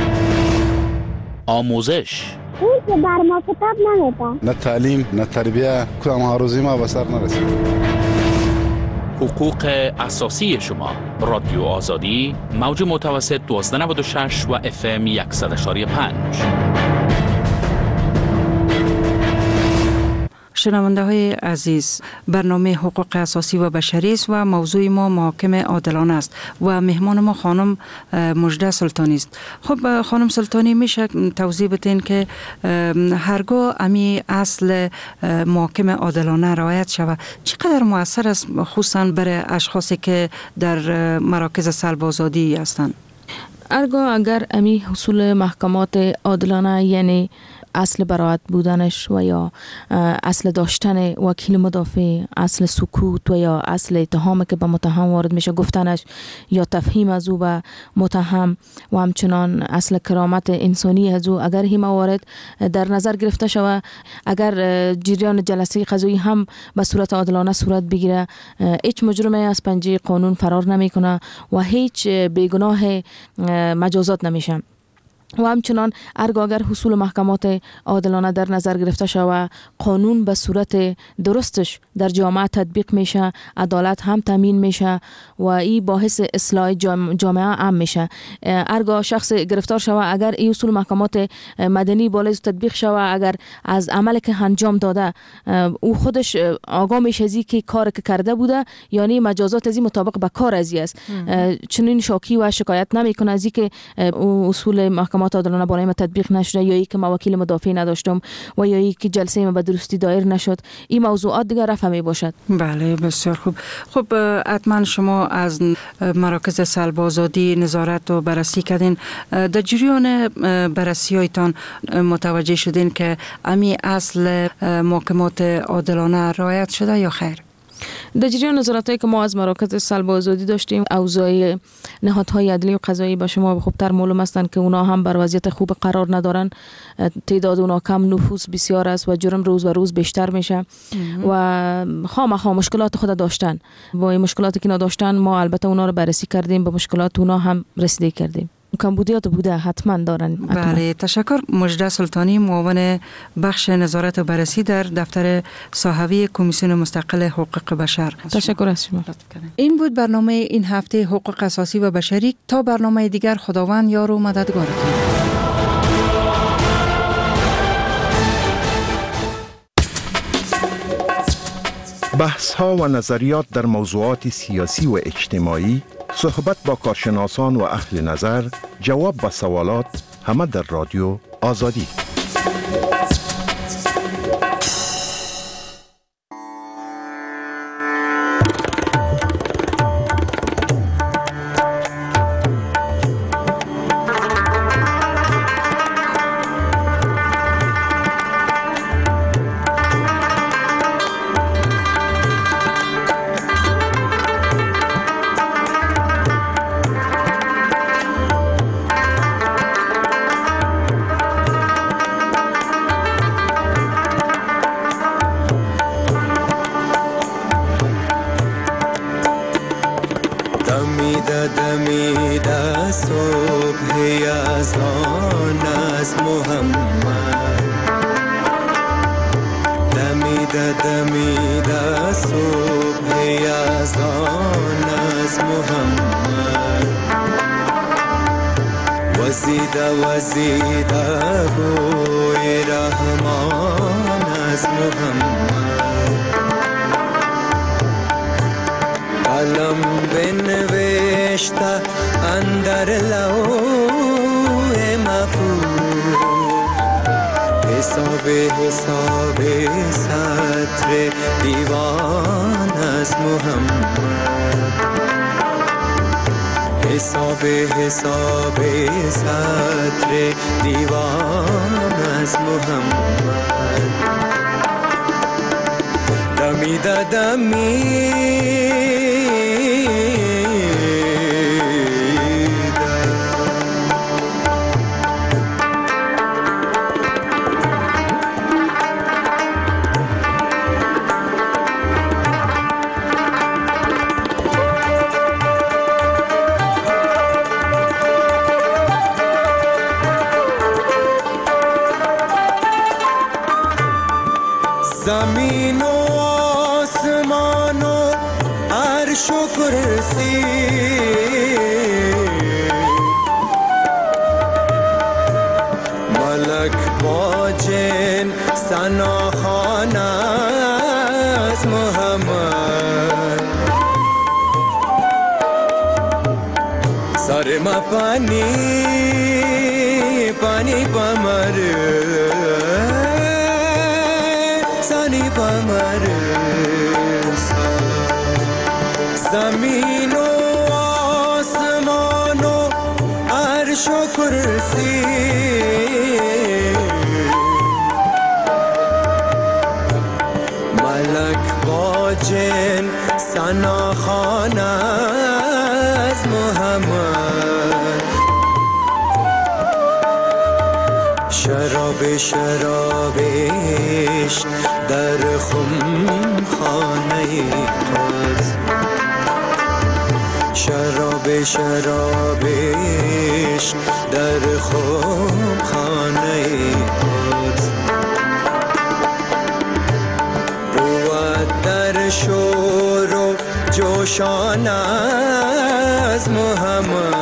آموزش اون که بر ما کتاب نمیدن، نه تعلیم نه تربیه، کدام آرزوی ما به سر نرسید. حقوق اساسی شما. رادیو آزادی، موج متوسط 1296 و FM 100.5. شنونده های عزیز، برنامه حقوق اساسی و بشری است و موضوع ما محاکمه عادلانه است و مهمان ما خانم مژده سلطانی است. خب خانم سلطانی، میشه توضیح بدین که هرگاه امی اصل محاکمه عادلانه رعایت شود چقدر مؤثر است، خصوصا برای اشخاصی که در مراکز سلب آزادی هستند؟ هرگاه اگر امی حصول محکمات عادلانه یعنی اصل براعت بودنش و یا اصل داشتن وکیل مدافع، اصل سکوت و یا اصل اتهامی که به متهم وارد میشه گفتنش یا تفهیم از او به متهم و همچنان اصل کرامت انسانی از او اگر این موارد در نظر گرفته شود، اگر جریان جلسه قضایی هم به صورت عادلانه صورت بگیره، هیچ مجرمی از پنجه قانون فرار نمیکنه و هیچ بیگناه مجازات نمیشه. و همچنان اگر حصول محکمات عادلانه در نظر گرفته شود، قانون به صورت درستش در جامعه تطبیق میشه، عدالت هم تامین میشه و این باعث اصلاح جامعه عام میشه. هرگاه شخص گرفتار شود، اگر این اصول محکمات مدنی بالای تطبیق شود، اگر از عملی که انجام داده او خودش آگاه میشه از که کاری که کرده بوده، یعنی مجازات از این مطابق به کار از است، چنین شاکی و شکایت نمیکنه از که اصول محکمات عادلانه بالای ما تطبیق نشده یا ای که ما وکیل مدافع نداشتم و یا ای که جلسه ما به درستی دایر نشد. این موضوعات دیگر رفع می باشد. بله، بسیار خوب. خب حتما شما از مراکز سلب آزادی نظارت و بررسی کردین، در جریان بررسی هایتان متوجه شدین که امی اصل محکمات عادلانه رعایت شده یا خیر؟ در جریان نظارتایی که ما از مراکز سلب آزادی داشتیم، اوضاع نهادهای عدلی و قضایی به شما خوبتر معلوم هستند که اونا هم بر وضعیت خوب قرار ندارن، تعداد اونا کم، نفوس بسیار است و جرم روز به روز بیشتر میشه و خامخا مشکلات خود داشتن. با این مشکلاتی که نداشتن ما البته اونا رو بررسی کردیم، به مشکلات اونا هم رسیدگی کردیم. کمبودیات بوده حتما دارن. بله، تشکر. مجده سلطانی، معاون بخش نظارت و بررسی در دفتر صحوی کمیسیون مستقل حقوق بشر. تشکر از شما. این بود برنامه این هفته حقوق اساسی و بشری. تا برنامه دیگر خداوند یار و مددگارتون. بحث ها و نظریات در موضوعات سیاسی و اجتماعی، صحبت با کارشناسان و اهل نظر، جواب به سوالات، همه در رادیو آزادی. حساب سطر دیوان از محمد دمی دمی زمین و آسمان و عرش و کرسی ملک با جن ثناخوان از محمد سر ما پانی پانی پمر زمین و آسمان و عرش و کرسی سناخان از محمد. شراب شرابش در خمخانه توست، شراب شرابش در خمخانه توست. بود در شور و جوشان از محمد.